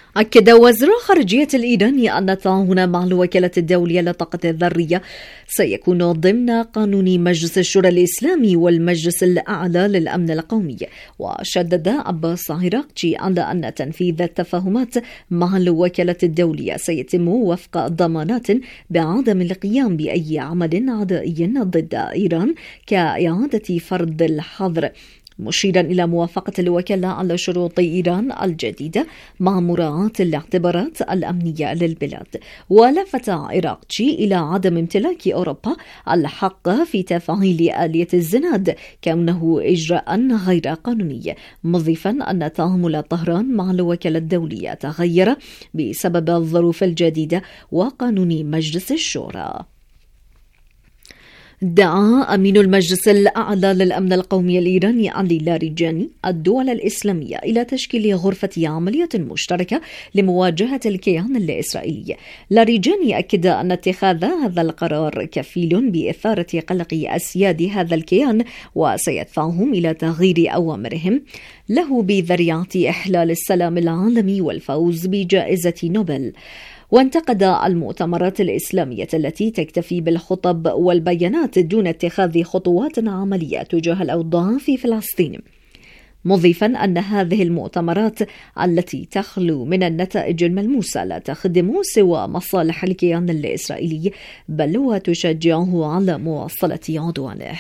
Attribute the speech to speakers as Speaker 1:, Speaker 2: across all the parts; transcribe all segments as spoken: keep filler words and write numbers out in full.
Speaker 1: أكد وزير الخارجية الإيراني أن التعاون مع الوكالة الدولية للطاقة الذرية سيكون ضمن قانون مجلس الشورى الإسلامي والمجلس الأعلى للأمن القومي. وشدد عباس عراقجي على أن تنفيذ التفاهمات مع الوكالة الدولية سيتم وفق ضمانات بعدم القيام بأي عمل عدائي ضد إيران كإعادة فرض الحظر، مشيرا إلى موافقة الوكالة على شروط إيران الجديدة مع مراعاة الاعتبارات الأمنية للبلاد. ولفت عراقجي إلى عدم امتلاك أوروبا الحق في تفعيل آلية الزناد كونه إجراء غير قانوني، مضيفا أن تعامل طهران مع الوكالة الدولية تغير بسبب الظروف الجديدة وقانون مجلس الشورى. دعا أمين المجلس الأعلى للأمن القومي الإيراني علي لاریجانی الدول الإسلامية إلى تشكيل غرفة عملية مشتركة لمواجهة الكيان الإسرائيلي. لاریجانی أكد أن اتخاذ هذا القرار كفيل بإثارة قلق أسياد هذا الكيان وسيدفعهم إلى تغيير أوامرهم له بذريعة إحلال السلام العالمي والفوز بجائزة نوبل. وانتقد المؤتمرات الإسلامية التي تكتفي بالخطب والبيانات دون اتخاذ خطوات عملية تجاه الأوضاع في فلسطين، مضيفا أن هذه المؤتمرات التي تخلو من النتائج الملموسة لا تخدم سوى مصالح الكيان الإسرائيلي بل وتشجعه على مواصلة عدوانه.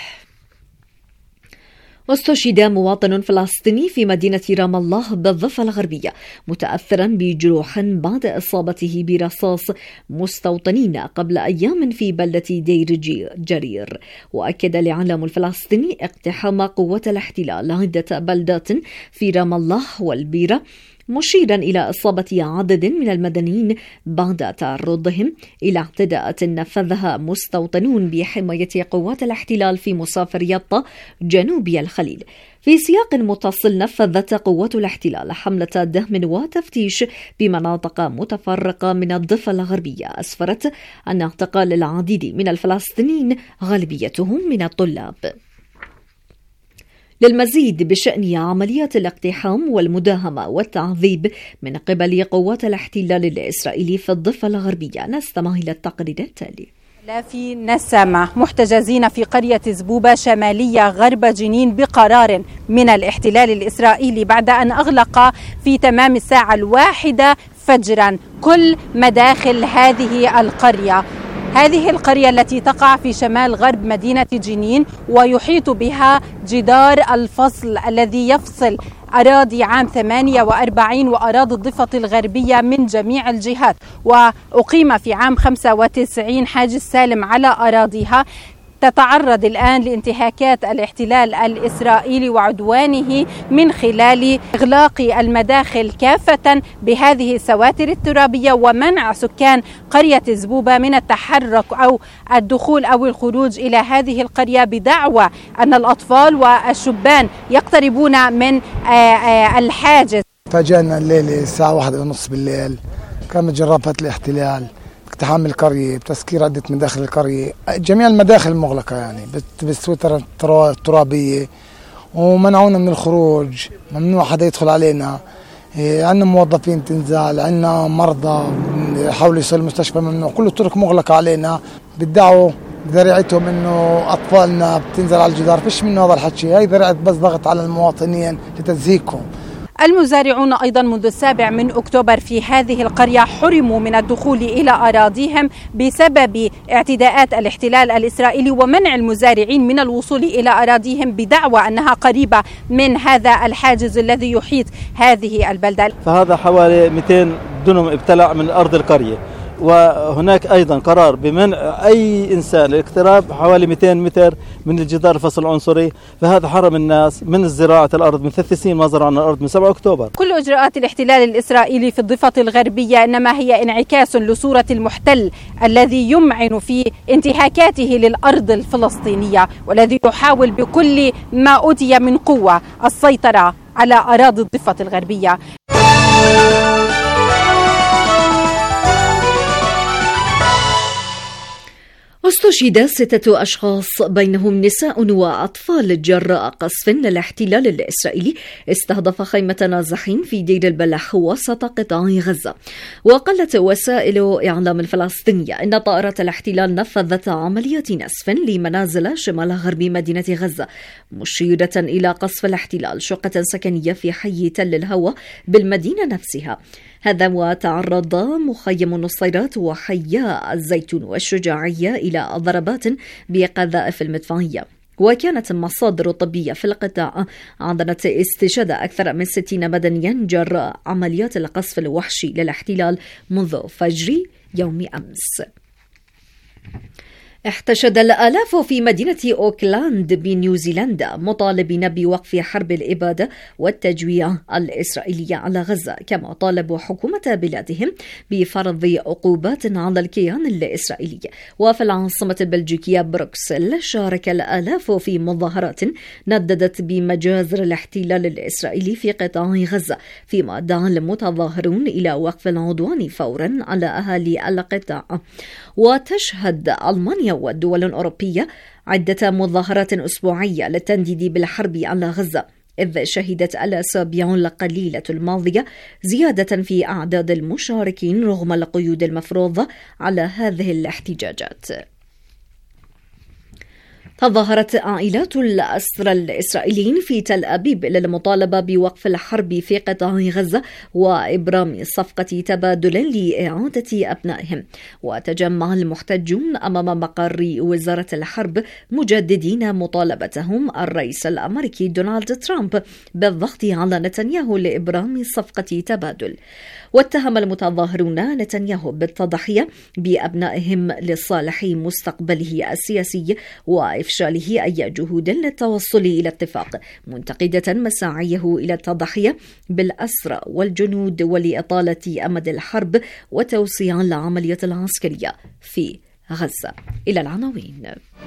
Speaker 1: واستشهد مواطن فلسطيني في مدينة رام الله بالضفة الغربية متأثرا بجروح بعد إصابته برصاص مستوطنين قبل أيام في بلدة دير جرير. وأكد الإعلام الفلسطيني اقتحام قوة الاحتلال عدة بلدات في رام الله والبيرة، مشيرا إلى إصابة عدد من المدنيين بعد تعرضهم إلى اعتداءات نفذها مستوطنون بحماية قوات الاحتلال في مسافر يطا جنوبي الخليل. في سياق متصل نفذت قوات الاحتلال حملة دهم وتفتيش بمناطق متفرقة من الضفة الغربية أسفرت أن اعتقال العديد من الفلسطينيين غالبيتهم من الطلاب. للمزيد بشأن عمليات الاقتحام والمداهمة والتعذيب من قبل قوات الاحتلال الإسرائيلي في الضفة الغربية نستمع إلى التقرير التالي.
Speaker 2: في نسمة محتجزين في قرية زبوبة شمالية غرب جنين بقرار من الاحتلال الإسرائيلي بعد أن أغلق في تمام الساعة الواحدة فجرا كل مداخل هذه القرية. هذه القرية التي تقع في شمال غرب مدينة جنين ويحيط بها جدار الفصل الذي يفصل أراضي عام ثمانية وأربعين وأراضي الضفة الغربية من جميع الجهات، وأقيم في عام خمسة وتسعين حاجز سالم على أراضيها. تتعرض الآن لانتهاكات الاحتلال الإسرائيلي وعدوانه من خلال إغلاق المداخل كافة بهذه السواتر الترابية ومنع سكان قرية زبوبة من التحرك أو الدخول أو الخروج إلى هذه القرية بدعوى أن الأطفال والشبان يقتربون من الحاجز.
Speaker 3: فاجأنا الليلة الساعة واحدة ونص بالليل كانت جرافات الاحتلال اقتحام القرية بتسكير عدة مداخل القرية، جميع المداخل مغلقة يعني بالسويتر الترابية، ومنعونا من الخروج، ممنوع حدا يدخل علينا. عندنا موظفين تنزال، عندنا مرضى يحاولوا يوصلوا المستشفى ممنوع، كل الطرق مغلقة علينا. بدعوا ذريعتهم انه اطفالنا بتنزل على الجدار، فيش منه هذا الحكي، هاي ذريعة بس ضغط على المواطنين لتزهيقهم.
Speaker 2: المزارعون أيضا منذ السابع من أكتوبر في هذه القرية حرموا من الدخول إلى أراضيهم بسبب اعتداءات الاحتلال الإسرائيلي ومنع المزارعين من الوصول إلى أراضيهم بدعوى أنها قريبة من هذا الحاجز الذي يحيط هذه البلدة.
Speaker 4: فهذا حوالي مئتين دنم ابتلع من أرض القرية، وهناك أيضا قرار بمنع أي إنسان الاقتراب حوالي مئتين متر من الجدار الفصل العنصري، فهذا حرم الناس من زراعة الأرض. من ثلاث سنين ما زرعنا الأرض من سبعة أكتوبر.
Speaker 2: كل إجراءات الاحتلال الإسرائيلي في الضفة الغربية إنما هي انعكاس لصورة المحتل الذي يمعن في انتهاكاته للأرض الفلسطينية والذي يحاول بكل ما أوتي من قوة السيطرة على أراضي الضفة الغربية.
Speaker 1: استشهد ستة أشخاص بينهم نساء وأطفال جراء قصف للاحتلال الإسرائيلي استهدف خيمة نازحين في دير البلح وسط قطاع غزة. وقالت وسائل إعلام الفلسطينية إن طائرات الاحتلال نفذت عمليات نسف لمنازل شمال غرب مدينة غزة، مشيرة إلى قصف الاحتلال شقة سكنية في حي تل الهوى بالمدينة نفسها. هذا وتعرض مخيم النصيرات وحي الزيتون والشجاعية إلى ضربات بقذائف المدفعية. وكانت مصادر طبية في القطاع أعلنت استشهاد أكثر من ستين مدنيا جراء عمليات القصف الوحشي للاحتلال منذ فجر يوم أمس. احتشد الآلاف في مدينة أوكلاند بنيوزيلندا مطالبين بوقف حرب الإبادة والتجويع الإسرائيلية على غزة، كما طالبوا حكومة بلادهم بفرض عقوبات على الكيان الإسرائيلي. وفي العاصمة البلجيكية بروكسل شارك الآلاف في مظاهرات نددت بمجازر الاحتلال الإسرائيلي في قطاع غزة، فيما دعا المتظاهرون إلى وقف العدوان فورا على أهالي القطاع. وتشهد ألمانيا والدول الأوروبية عدة مظاهرات أسبوعية للتنديد بالحرب على غزة، إذ شهدت الأسابيع القليلة الماضية زيادة في أعداد المشاركين رغم القيود المفروضة على هذه الاحتجاجات. تظاهرت عائلات الأسرى الإسرائيليين في تل أبيب للمطالبة بوقف الحرب في قطاع غزة وإبرام صفقة تبادل لإعادة أبنائهم. وتجمع المحتجون أمام مقر وزارة الحرب مجددين مطالبتهم الرئيس الأمريكي دونالد ترامب بالضغط على نتنياهو لإبرام صفقة تبادل. واتهم المتظاهرون نتنياهو بالتضحية بأبنائهم لصالح مستقبله السياسي وإفشاله أي جهود للتوصل إلى اتفاق، منتقدة مساعيه إلى التضحية بالأسرى والجنود ولإطالة أمد الحرب وتوسيع العملية العسكرية في غزة. إلى العناوين.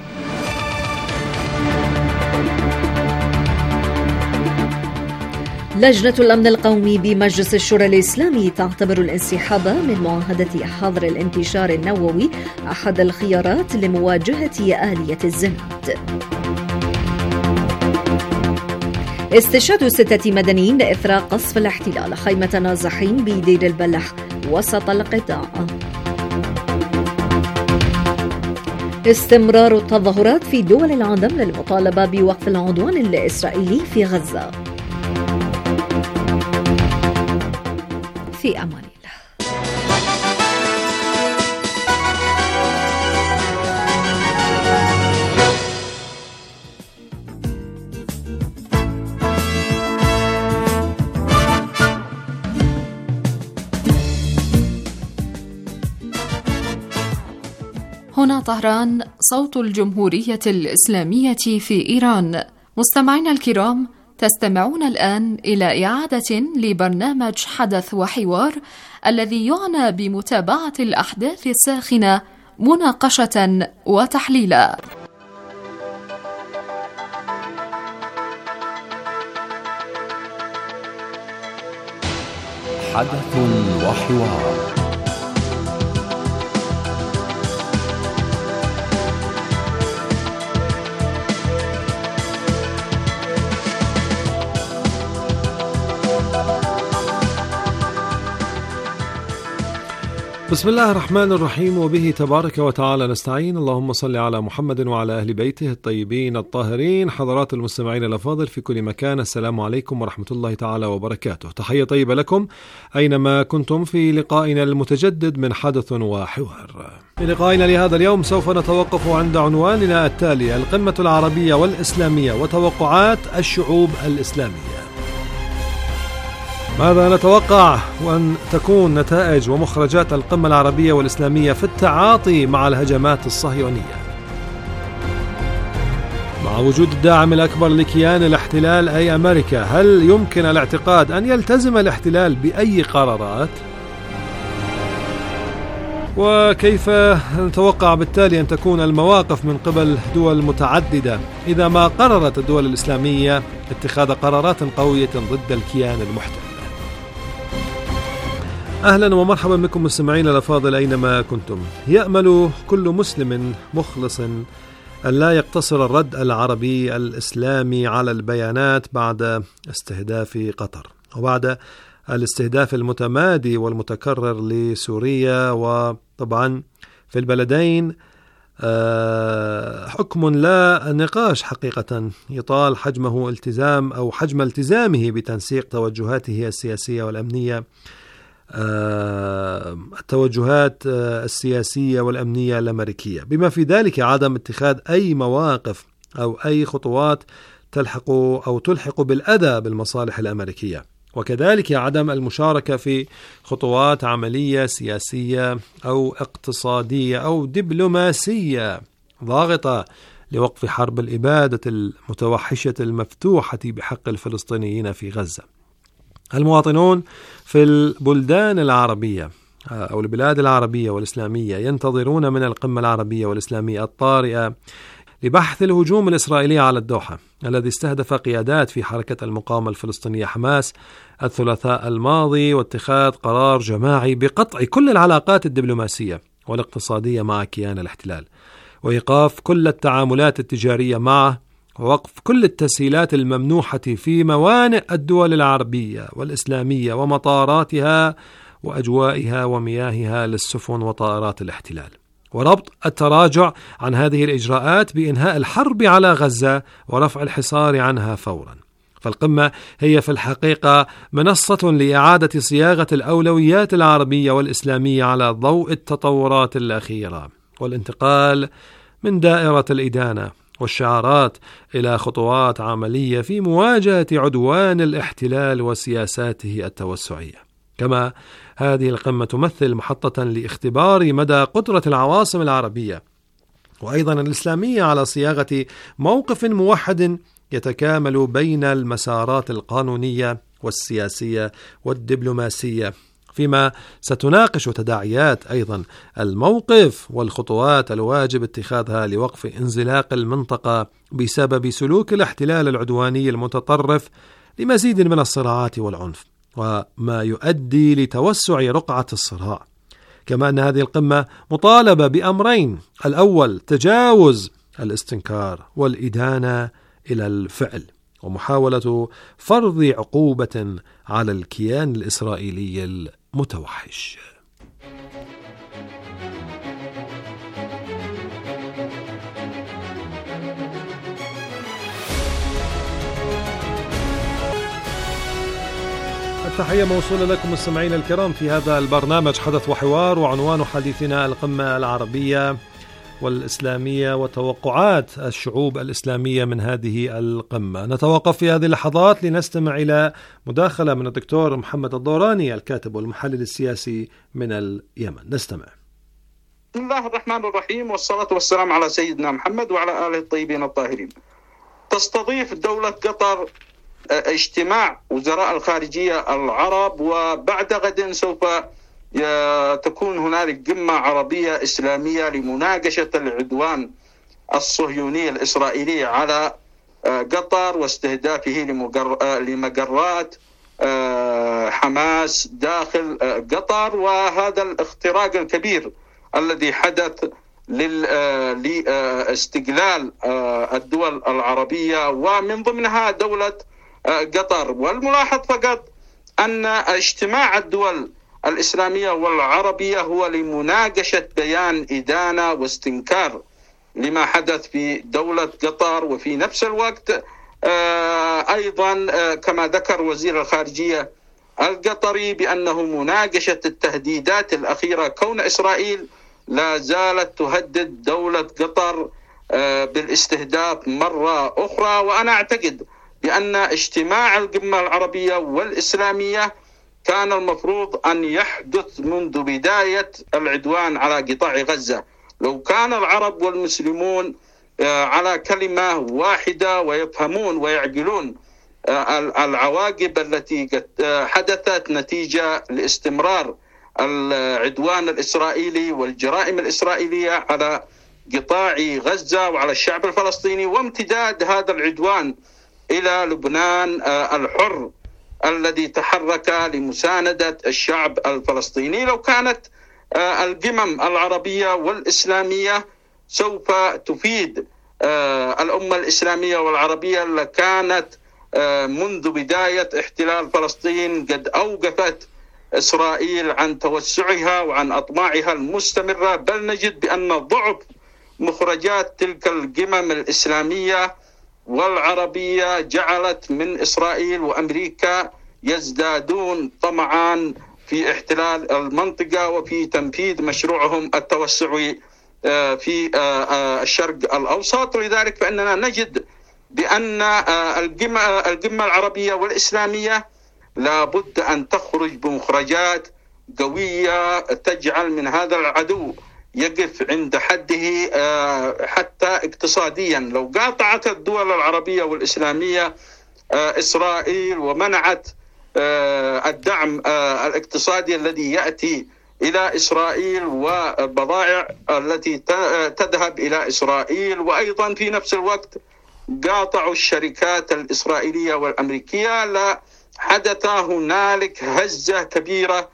Speaker 1: لجنة الأمن القومي بمجلس الشورى الإسلامي تعتبر الانسحاب من معاهدة حظر الانتشار النووي أحد الخيارات لمواجهة آلية الزناد. استشهاد ستة مدنيين إثر قصف الاحتلال خيمة نازحين بدير البلح وسط القطاع. استمرار التظاهرات في دول العالم للمطالبة بوقف العدوان الإسرائيلي في غزة. في أمان الله.
Speaker 5: هنا طهران، صوت الجمهورية الإسلامية في إيران. مستمعينا الكرام، تستمعون الآن إلى إعادة لبرنامج حدث وحوار الذي يعنى بمتابعة الأحداث الساخنة مناقشة وتحليلا.
Speaker 6: حدث وحوار.
Speaker 7: بسم الله الرحمن الرحيم، وبه تبارك وتعالى نستعين. اللهم صل على محمد وعلى أهل بيته الطيبين الطاهرين. حضرات المستمعين الأفاضل في كل مكان، السلام عليكم ورحمة الله تعالى وبركاته. تحية طيبة لكم أينما كنتم في لقائنا المتجدد من حدث وحوار. في لقائنا لهذا اليوم سوف نتوقف عند عنواننا التالي: القمة العربية والإسلامية وتوقعات الشعوب الإسلامية. ماذا نتوقع وأن تكون نتائج ومخرجات القمة العربية والإسلامية في التعاطي مع الهجمات الصهيونية؟ مع وجود الداعم الأكبر لكيان الاحتلال أي أمريكا، هل يمكن الاعتقاد أن يلتزم الاحتلال بأي قرارات؟ وكيف نتوقع بالتالي أن تكون المواقف من قبل دول متعددة إذا ما قررت الدول الإسلامية اتخاذ قرارات قوية ضد الكيان المحتل؟ أهلا ومرحبا بكم مستمعين الأفاضل أينما كنتم. يأمل كل مسلم مخلص أن لا يقتصر الرد العربي الإسلامي على البيانات بعد استهداف قطر وبعد الاستهداف المتمادي والمتكرر لسوريا، وطبعا في البلدين حكم لا نقاش حقيقة يطال حجمه التزام أو حجم التزامه بتنسيق توجهاته السياسية والأمنية، التوجهات السياسية والأمنية الأمريكية، بما في ذلك عدم اتخاذ أي مواقف أو أي خطوات تلحق أو تلحق بالأذى بالمصالح الأمريكية، وكذلك عدم المشاركة في خطوات عملية سياسية أو اقتصادية أو دبلوماسية ضاغطة لوقف حرب الإبادة المتوحشة المفتوحة بحق الفلسطينيين في غزة. المواطنون في البلدان العربية أو البلاد العربية والإسلامية ينتظرون من القمة العربية والإسلامية الطارئة لبحث الهجوم الإسرائيلي على الدوحة الذي استهدف قيادات في حركة المقاومة الفلسطينية حماس الثلاثاء الماضي، واتخاذ قرار جماعي بقطع كل العلاقات الدبلوماسية والاقتصادية مع كيان الاحتلال، وإيقاف كل التعاملات التجارية معه، ووقف كل التسهيلات الممنوحة في موانئ الدول العربية والإسلامية ومطاراتها وأجوائها ومياهها للسفن وطائرات الاحتلال، وربط التراجع عن هذه الإجراءات بإنهاء الحرب على غزة ورفع الحصار عنها فورا. فالقمة هي في الحقيقة منصة لإعادة صياغة الأولويات العربية والإسلامية على ضوء التطورات الأخيرة، والانتقال من دائرة الإدانة والشعارات إلى خطوات عملية في مواجهة عدوان الاحتلال وسياساته التوسعية. كما هذه القمة تمثل محطة لاختبار مدى قدرة العواصم العربية وأيضا الإسلامية على صياغة موقف موحد يتكامل بين المسارات القانونية والسياسية والدبلوماسية، فيما ستناقش تداعيات أيضا الموقف والخطوات الواجب اتخاذها لوقف انزلاق المنطقة بسبب سلوك الاحتلال العدواني المتطرف لمزيد من الصراعات والعنف، وما يؤدي لتوسع رقعة الصراع. كما أن هذه القمة مطالبة بأمرين: الأول تجاوز الاستنكار والإدانة إلى الفعل، ومحاولة فرض عقوبة على الكيان الإسرائيلي المتوحش. التحية موصولة لكم مستمعين الكرام في هذا البرنامج حدث وحوار، وعنوان حديثنا القمة العربية والإسلامية وتوقعات الشعوب الإسلامية من هذه القمة. نتوقف في هذه اللحظات لنستمع إلى مداخلة من الدكتور محمد الدوراني الكاتب والمحلل السياسي من اليمن. نستمع.
Speaker 8: بسم الله الرحمن الرحيم، والصلاة والسلام على سيدنا محمد وعلى آله الطيبين الطاهرين. تستضيف دولة قطر اجتماع وزراء الخارجية العرب، وبعد غد سوف تكون هنالك قمة عربية إسلامية لمناقشة العدوان الصهيوني الإسرائيلي على قطر واستهدافه لمقرات حماس داخل قطر، وهذا الاختراق الكبير الذي حدث لاستقلال الدول العربية ومن ضمنها دولة قطر. والملاحظ فقط أن اجتماع الدول الإسلامية والعربية هو لمناقشة بيان إدانة واستنكار لما حدث في دولة قطر، وفي نفس الوقت أيضا كما ذكر وزير الخارجية القطري بأنه مناقشة التهديدات الأخيرة، كون إسرائيل لا زالت تهدد دولة قطر بالاستهداف مرة أخرى. وأنا أعتقد بأن اجتماع القمة العربية والإسلامية كان المفروض أن يحدث منذ بداية العدوان على قطاع غزة. لو كان العرب والمسلمون على كلمة واحدة ويفهمون ويعقلون العواقب التي حدثت نتيجة لاستمرار العدوان الإسرائيلي والجرائم الإسرائيلية على قطاع غزة وعلى الشعب الفلسطيني، وامتداد هذا العدوان إلى لبنان الحر الذي تحرك لمساندة الشعب الفلسطيني. لو كانت القمم العربية والإسلامية سوف تفيد الأمة الإسلامية والعربية لكانت منذ بداية احتلال فلسطين قد أوقفت إسرائيل عن توسعها وعن أطماعها المستمرة، بل نجد بأن ضعف مخرجات تلك القمم الإسلامية والعربية جعلت من إسرائيل وأمريكا يزدادون طمعا في احتلال المنطقة وفي تنفيذ مشروعهم التوسعي في الشرق الأوسط. ولذلك فإننا نجد بأن القمة العربية والإسلامية لابد أن تخرج بمخرجات قوية تجعل من هذا العدو يقف عند حده حتى اقتصاديا. لو قاطعت الدول العربية والإسلامية إسرائيل ومنعت الدعم الاقتصادي الذي يأتي إلى إسرائيل والبضائع التي تذهب إلى إسرائيل، وأيضا في نفس الوقت قاطعوا الشركات الإسرائيلية والأمريكية، لحدث هنالك هزة كبيرة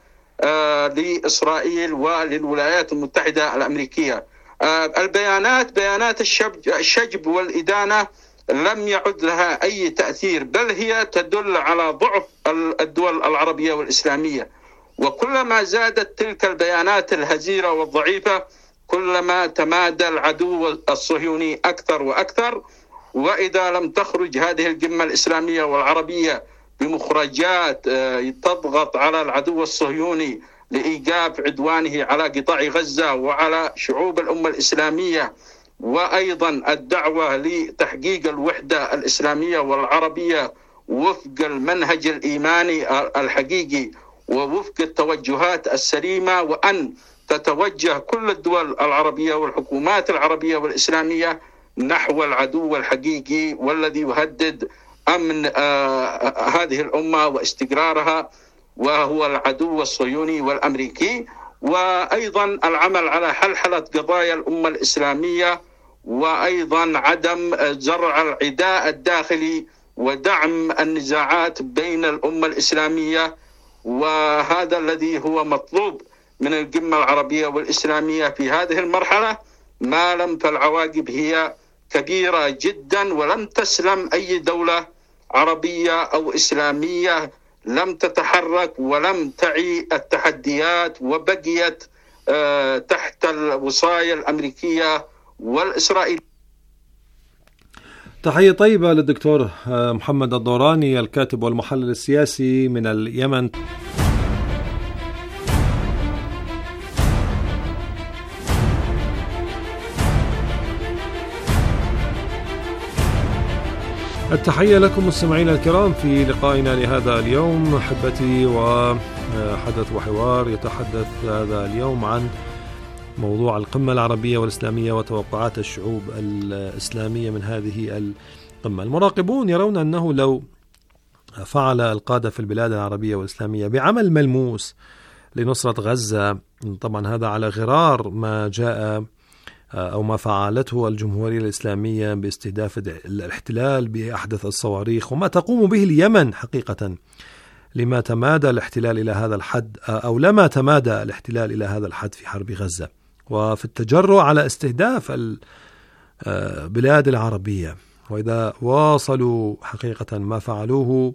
Speaker 8: لإسرائيل وللولايات المتحدة الأمريكية. البيانات بيانات الشجب والإدانة لم يعد لها أي تأثير، بل هي تدل على ضعف الدول العربية والإسلامية. وكلما زادت تلك البيانات الهزيلة والضعيفة كلما تمادى العدو الصهيوني أكثر وأكثر. وإذا لم تخرج هذه القمة الإسلامية والعربية بمخرجات تضغط على العدو الصهيوني لإيقاف عدوانه على قطاع غزة وعلى شعوب الأمة الإسلامية، وأيضا الدعوة لتحقيق الوحدة الإسلامية والعربية وفق المنهج الإيماني الحقيقي ووفق التوجهات السليمة، وأن تتوجه كل الدول العربية والحكومات العربية والإسلامية نحو العدو الحقيقي والذي يهدد أمن آه هذه الأمة واستقرارها، وهو العدو الصهيوني والأمريكي. وأيضا العمل على حلحلة قضايا الأمة الإسلامية، وأيضا عدم زرع العداء الداخلي ودعم النزاعات بين الأمة الإسلامية. وهذا الذي هو مطلوب من القمة العربية والإسلامية في هذه المرحلة، ما لم فالعواقب هي كبيرة جدا، ولم تسلم أي دولة عربية أو إسلامية لم تتحرك ولم تعي التحديات وبقيت تحت الوصاية الأمريكية والإسرائيلية.
Speaker 7: تحية طيبة للدكتور محمد الضوراني الكاتب والمحلل السياسي من اليمن. التحية لكم مستمعينا الكرام في لقائنا لهذا اليوم أحبتي، وحدث وحوار يتحدث هذا اليوم عن موضوع القمة العربية والإسلامية وتوقعات الشعوب الإسلامية من هذه القمة. المراقبون يرون أنه لو فعل القادة في البلاد العربية والإسلامية بعمل ملموس لنصرة غزة، طبعا هذا على غرار ما جاء أو ما فعلته الجمهورية الإسلامية باستهداف الاحتلال بأحدث الصواريخ، وما تقوم به اليمن حقيقة لما تمادى الاحتلال إلى هذا الحد أو لما تمادى الاحتلال إلى هذا الحد في حرب غزة، وفي التجرؤ على استهداف البلاد العربية. وإذا واصلوا حقيقة ما فعلوه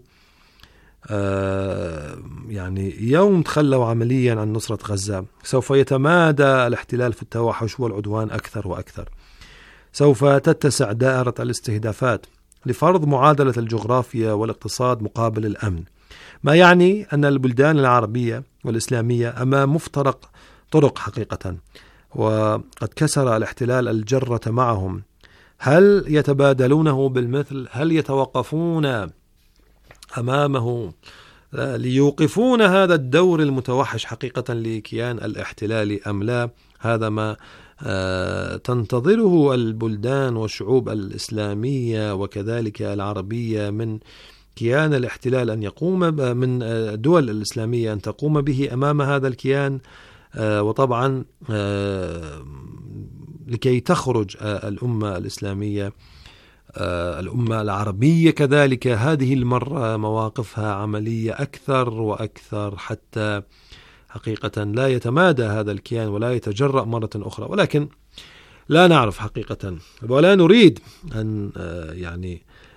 Speaker 7: يعني يوم تخلوا عمليا عن نصرة غزة، سوف يتمادى الاحتلال في التوحش والعدوان أكثر وأكثر. سوف تتسع دائرة الاستهدافات لفرض معادلة الجغرافيا والاقتصاد مقابل الأمن، ما يعني أن البلدان العربية والإسلامية أمام مفترق طرق حقيقة، وقد كسر الاحتلال الجرة معهم. هل يتبادلونه بالمثل؟ هل يتوقفون أمامه ليوقفون هذا الدور المتوحش حقيقة لكيان الاحتلال أم لا؟ هذا ما تنتظره البلدان والشعوب الإسلامية وكذلك العربية من كيان الاحتلال أن يقوم، من الدول الإسلامية أن تقوم به أمام هذا الكيان. وطبعا لكي تخرج الأمة الإسلامية الأمة العربية كذلك هذه المرة مواقفها عملية أكثر وأكثر، حتى حقيقة لا يتمادى هذا الكيان ولا يتجرأ مرة أخرى. ولكن لا نعرف حقيقة، ولا نريد أن يعني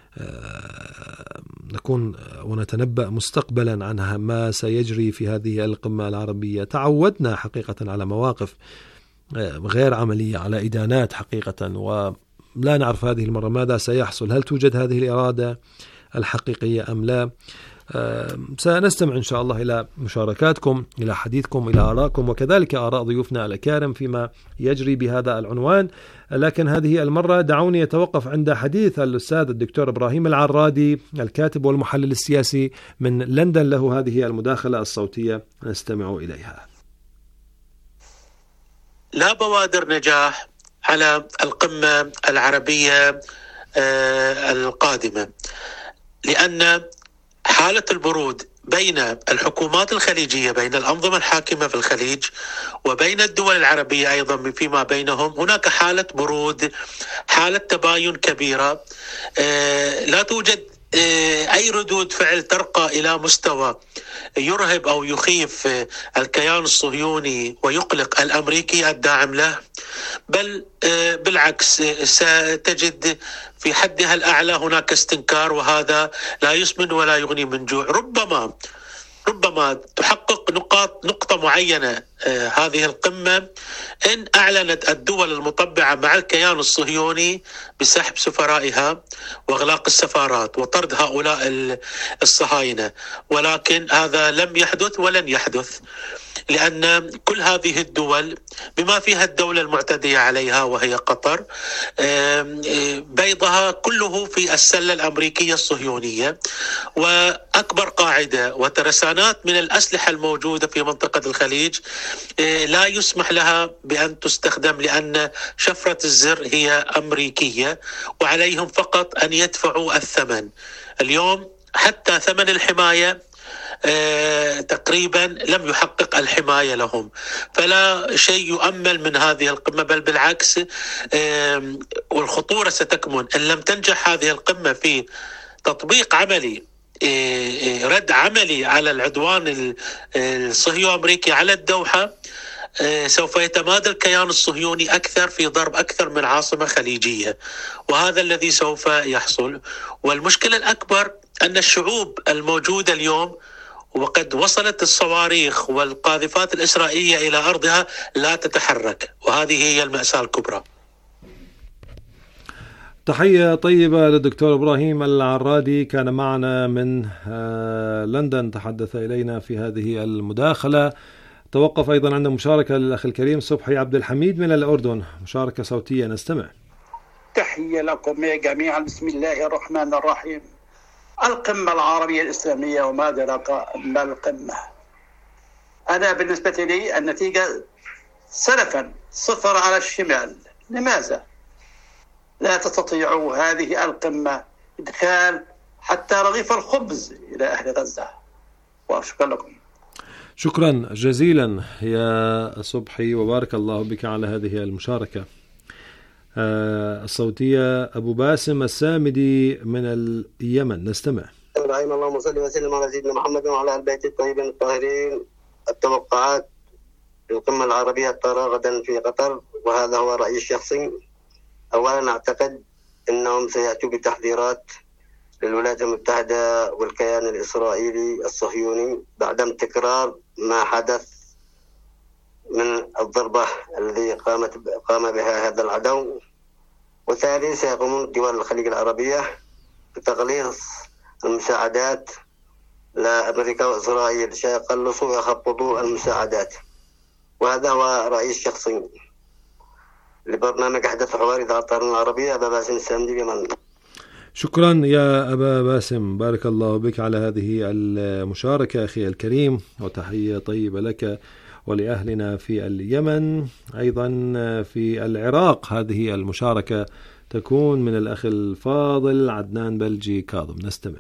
Speaker 7: نكون ونتنبأ مستقبلا عن ما سيجري في هذه القمة العربية. تعودنا حقيقة على مواقف غير عملية، على إدانات حقيقة، ولا نعرف هذه المرة ماذا سيحصل. هل توجد هذه الإرادة الحقيقية أم لا؟ سنستمع إن شاء الله إلى مشاركاتكم، إلى حديثكم، إلى آرائكم، وكذلك آراء ضيوفنا الأكارم فيما يجري بهذا العنوان. لكن هذه المرة دعوني أتوقف عند حديث الأستاذ الدكتور إبراهيم العرادي الكاتب والمحلل السياسي من لندن. له هذه المداخلة الصوتية نستمع إليها.
Speaker 9: لا بوادر نجاح على القمة العربية القادمة، لأن حالة البرود بين الحكومات الخليجية، بين الأنظمة الحاكمة في الخليج وبين الدول العربية أيضا فيما بينهم، هناك حالة برود، حالة تباين كبيرة. لا توجد أي ردود فعل ترقى إلى مستوى يرهب أو يخيف الكيان الصهيوني ويقلق الأمريكي الداعم له، بل بالعكس ستجد في حدها الأعلى هناك استنكار، وهذا لا يسمن ولا يغني من جوع. ربما ربما تحقق نقاط نقطة معينة آه هذه القمة إن أعلنت الدول المطبعة مع الكيان الصهيوني بسحب سفرائها وإغلاق السفارات وطرد هؤلاء الصهاينة، ولكن هذا لم يحدث ولن يحدث، لأن كل هذه الدول بما فيها الدولة المعتدية عليها وهي قطر بيضها كله في السلة الأمريكية الصهيونية، وأكبر قاعدة وترسانات من الأسلحة الموجودة في منطقة الخليج لا يسمح لها بأن تستخدم، لأن شفرة الزر هي أمريكية وعليهم فقط أن يدفعوا الثمن. اليوم حتى ثمن الحماية آه، تقريبا لم يحقق الحماية لهم، فلا شيء يؤمل من هذه القمة، بل بالعكس آه، والخطورة ستكمن إن لم تنجح هذه القمة في تطبيق عملي، آه، رد عملي على العدوان الصهيوني الأمريكي على الدوحة. سوف يتمادى الكيان الصهيوني أكثر في ضرب أكثر من عاصمة خليجية، وهذا الذي سوف يحصل. والمشكلة الأكبر أن الشعوب الموجودة اليوم وقد وصلت الصواريخ والقاذفات الإسرائيلية إلى أرضها لا تتحرك، وهذه هي المأساة الكبرى.
Speaker 7: تحية طيبة للدكتور إبراهيم العرادي، كان معنا من لندن، تحدث إلينا في هذه المداخلة. توقف أيضا عند مشاركة للأخ الكريم صبحي عبد الحميد من الأردن، مشاركة صوتية نستمع.
Speaker 10: تحية لكم جميعا. بسم الله الرحمن الرحيم. القمة العربية الإسلامية وما أدراك ما القمة. أنا بالنسبة لي النتيجة سلفا صفر على الشمال. لماذا لا تستطيع هذه القمة إدخال حتى رغيف الخبز إلى أهل غزة؟ وشكرا لكم.
Speaker 7: شكرا جزيلا يا صبحي، وبارك الله بك على هذه المشاركة الصوتية. أبو باسم السامدي من اليمن نستمع.
Speaker 11: إبراهيم اللهم صل وسلم على سيدنا محمد وعلى البيت الطيبين الطاهرين. التوقعات للقمة العربية ترى غدا في قطر، وهذا هو رأيي الشخصي. أولا أعتقد أنهم سيأتوا بتحذيرات للولايات المتحدة والكيان الإسرائيلي الصهيوني بعدم تكرار ما حدث من الضربة الذي قامت قام بها هذا العدو. وثاني سيقومون دول الخليج العربية بتقليص المساعدات لأمريكا وإسرائيل، سيقلصوا ويخفضوا المساعدات، وهذا هو رأيي الشخصي. لبرنامج أحدث حوار إذاعة الطيران العربية، أبا باسم السامدي بمن.
Speaker 7: شكرا يا أبا باسم، بارك الله بك على هذه المشاركة أخي الكريم، وتحية طيبة لك ولأهلنا في اليمن. أيضا في العراق هذه المشاركة تكون من الأخ الفاضل عدنان بلجي كاظم، نستمع.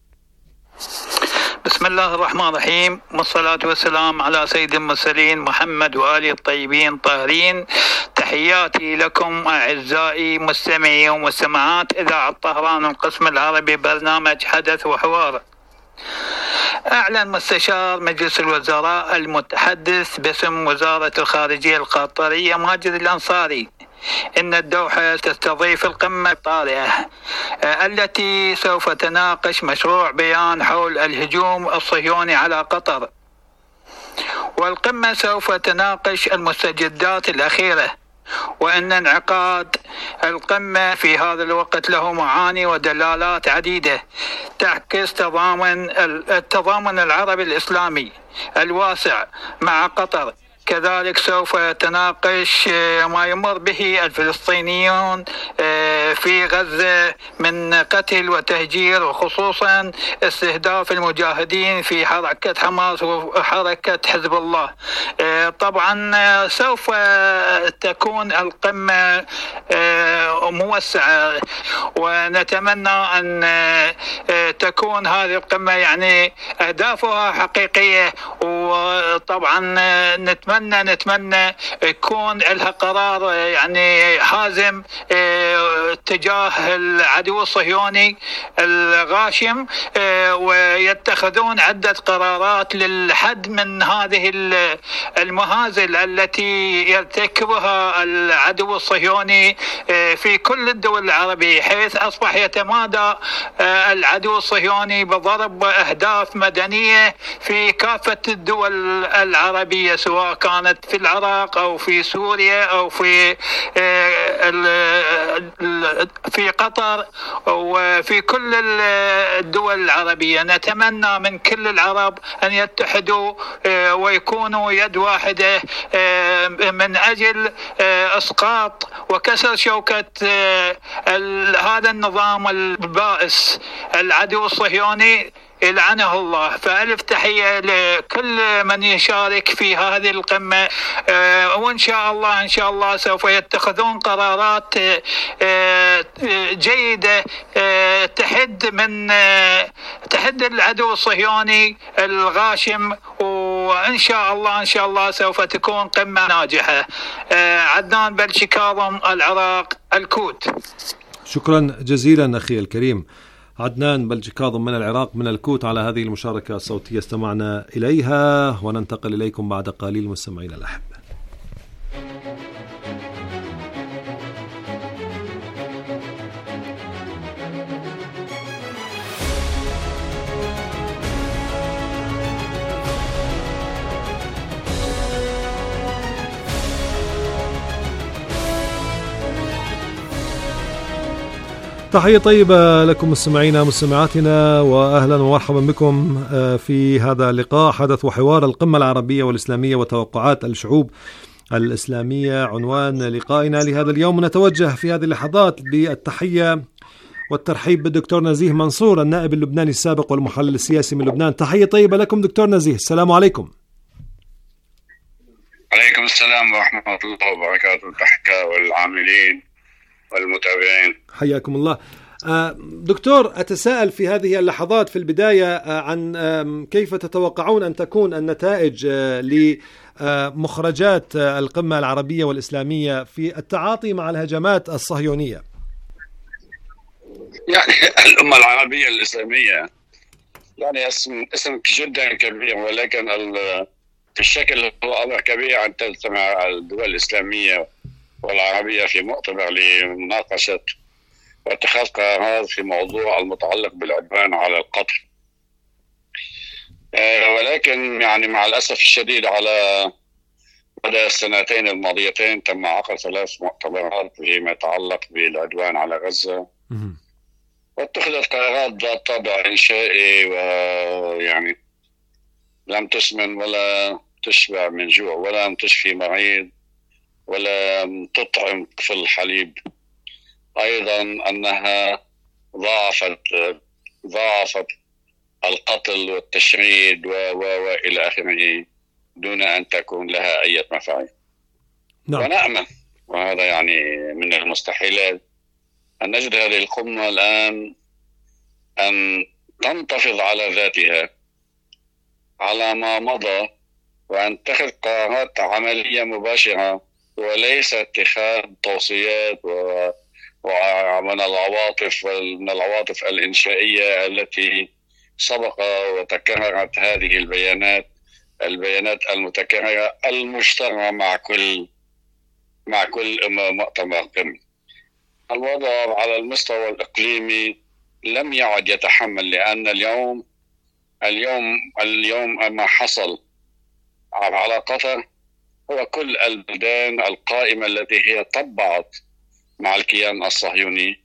Speaker 12: بسم الله الرحمن الرحيم، والصلاة والسلام على سيد المرسلين محمد وآله الطيبين الطاهرين. تحياتي لكم أعزائي مستمعي ومستمعات إذاعة طهران القسم العربي برنامج حدث وحوار. أعلن مستشار مجلس الوزراء المتحدث باسم وزارة الخارجية القطرية ماجد الأنصاري إن الدوحة تستضيف القمة الطارئة التي سوف تناقش مشروع بيان حول الهجوم الصهيوني على قطر، والقمة سوف تناقش المستجدات الأخيرة، وأن انعقاد القمة في هذا الوقت له معاني ودلالات عديدة تعكس تضامن التضامن العربي الإسلامي الواسع مع قطر. كذلك سوف تناقش ما يمر به الفلسطينيون في غزة من قتل وتهجير، وخصوصا استهداف المجاهدين في حركة حماس وحركة حزب الله. طبعا سوف تكون القمة موسعة، ونتمنى أن تكون هذه القمة يعني أهدافها حقيقية، وطبعا نتمنى نتمنى يكون لها قرار يعني حازم تجاه العدو الصهيوني الغاشم، ويتخذون عدة قرارات للحد من هذه المهازل التي يرتكبها العدو الصهيوني في كل الدول العربية، حيث أصبح يتمادى العدو الصهيوني بضرب أهداف مدنية في كافة الدول العربية، سواء كانت في العراق أو في سوريا أو في في قطر وفي كل الدول العربية. نتمنى من كل العرب أن يتحدوا ويكونوا يد واحدة من أجل إسقاط وكسر شوكة هذا النظام البائس العدو الصهيوني يلعنه الله. فألف تحية لكل من يشارك في هذه القمة، وإن شاء الله إن شاء الله سوف يتخذون قرارات جيدة تحد من تحد العدو الصهيوني الغاشم، وإن شاء الله إن شاء الله سوف تكون قمة ناجحة. عدنان بلشي كاظم، العراق، الكوت.
Speaker 7: شكرا جزيلا أخي الكريم عدنان بلجي كاظم من العراق من الكوت على هذه المشاركة الصوتية استمعنا إليها، وننتقل إليكم بعد قليل مستمعين الأحبة. تحية طيبة لكم مستمعينا مستمعاتنا، وأهلا ومرحبا بكم في هذا اللقاء حدث وحوار القمة العربية والإسلامية وتوقعات الشعوب الإسلامية. عنوان لقائنا لهذا اليوم، نتوجه في هذه اللحظات بالتحية والترحيب بالدكتور نزيه منصور النائب اللبناني السابق والمحلل السياسي من لبنان. تحية طيبة لكم دكتور نزيه، السلام عليكم.
Speaker 13: عليكم السلام ورحمة الله وبركاته. تحية والعاملين والمتابعين،
Speaker 7: حياكم الله. دكتور، أتساءل في هذه اللحظات في البداية عن كيف تتوقعون أن تكون النتائج لمخرجات القمة العربية والإسلامية في التعاطي مع الهجمات الصهيونية.
Speaker 13: يعني الأمة العربية الإسلامية يعني اسم اسم جدا كبير، ولكن في الشكل هو أمر كبير عن تجتمع الدول الإسلامية والعربية في مؤتمر لمناقشة واتخاذ قرارات في موضوع المتعلق بالعدوان على القطر. ولكن يعني مع الأسف الشديد على مدى السنتين الماضيتين تم عقد ثلاث مؤتمرات فيما يتعلق بالعدوان على غزة، واتخذت قرارات ذات طابع إنشائي ويعني لم تسمن ولا تشبع من جوع ولا تشفي مريض ولا تطعم طفل حليب. أيضا أنها ضاعفت ضاعفت القتل والتشريد وإلى آخره دون أن تكون لها أي مفاعيل. نعم. ونأمل، وهذا يعني من المستحيلات، أن نجد هذه القمة الآن أن تنتفض على ذاتها على ما مضى، وأن تتخذ قرارات عملية مباشرة وليس اتخاذ توصيات ومن العواطف من العواطف الإنشائية التي سبق وتكررت هذه البيانات البيانات المتكررة المشتركة مع كل مع كل مؤتمر قمة. الوضع على المستوى الإقليمي لم يعد يتحمل، لأن اليوم اليوم اليوم ما حصل على قطر هو كل البلدان القائمة التي هي طبعت مع الكيان الصهيوني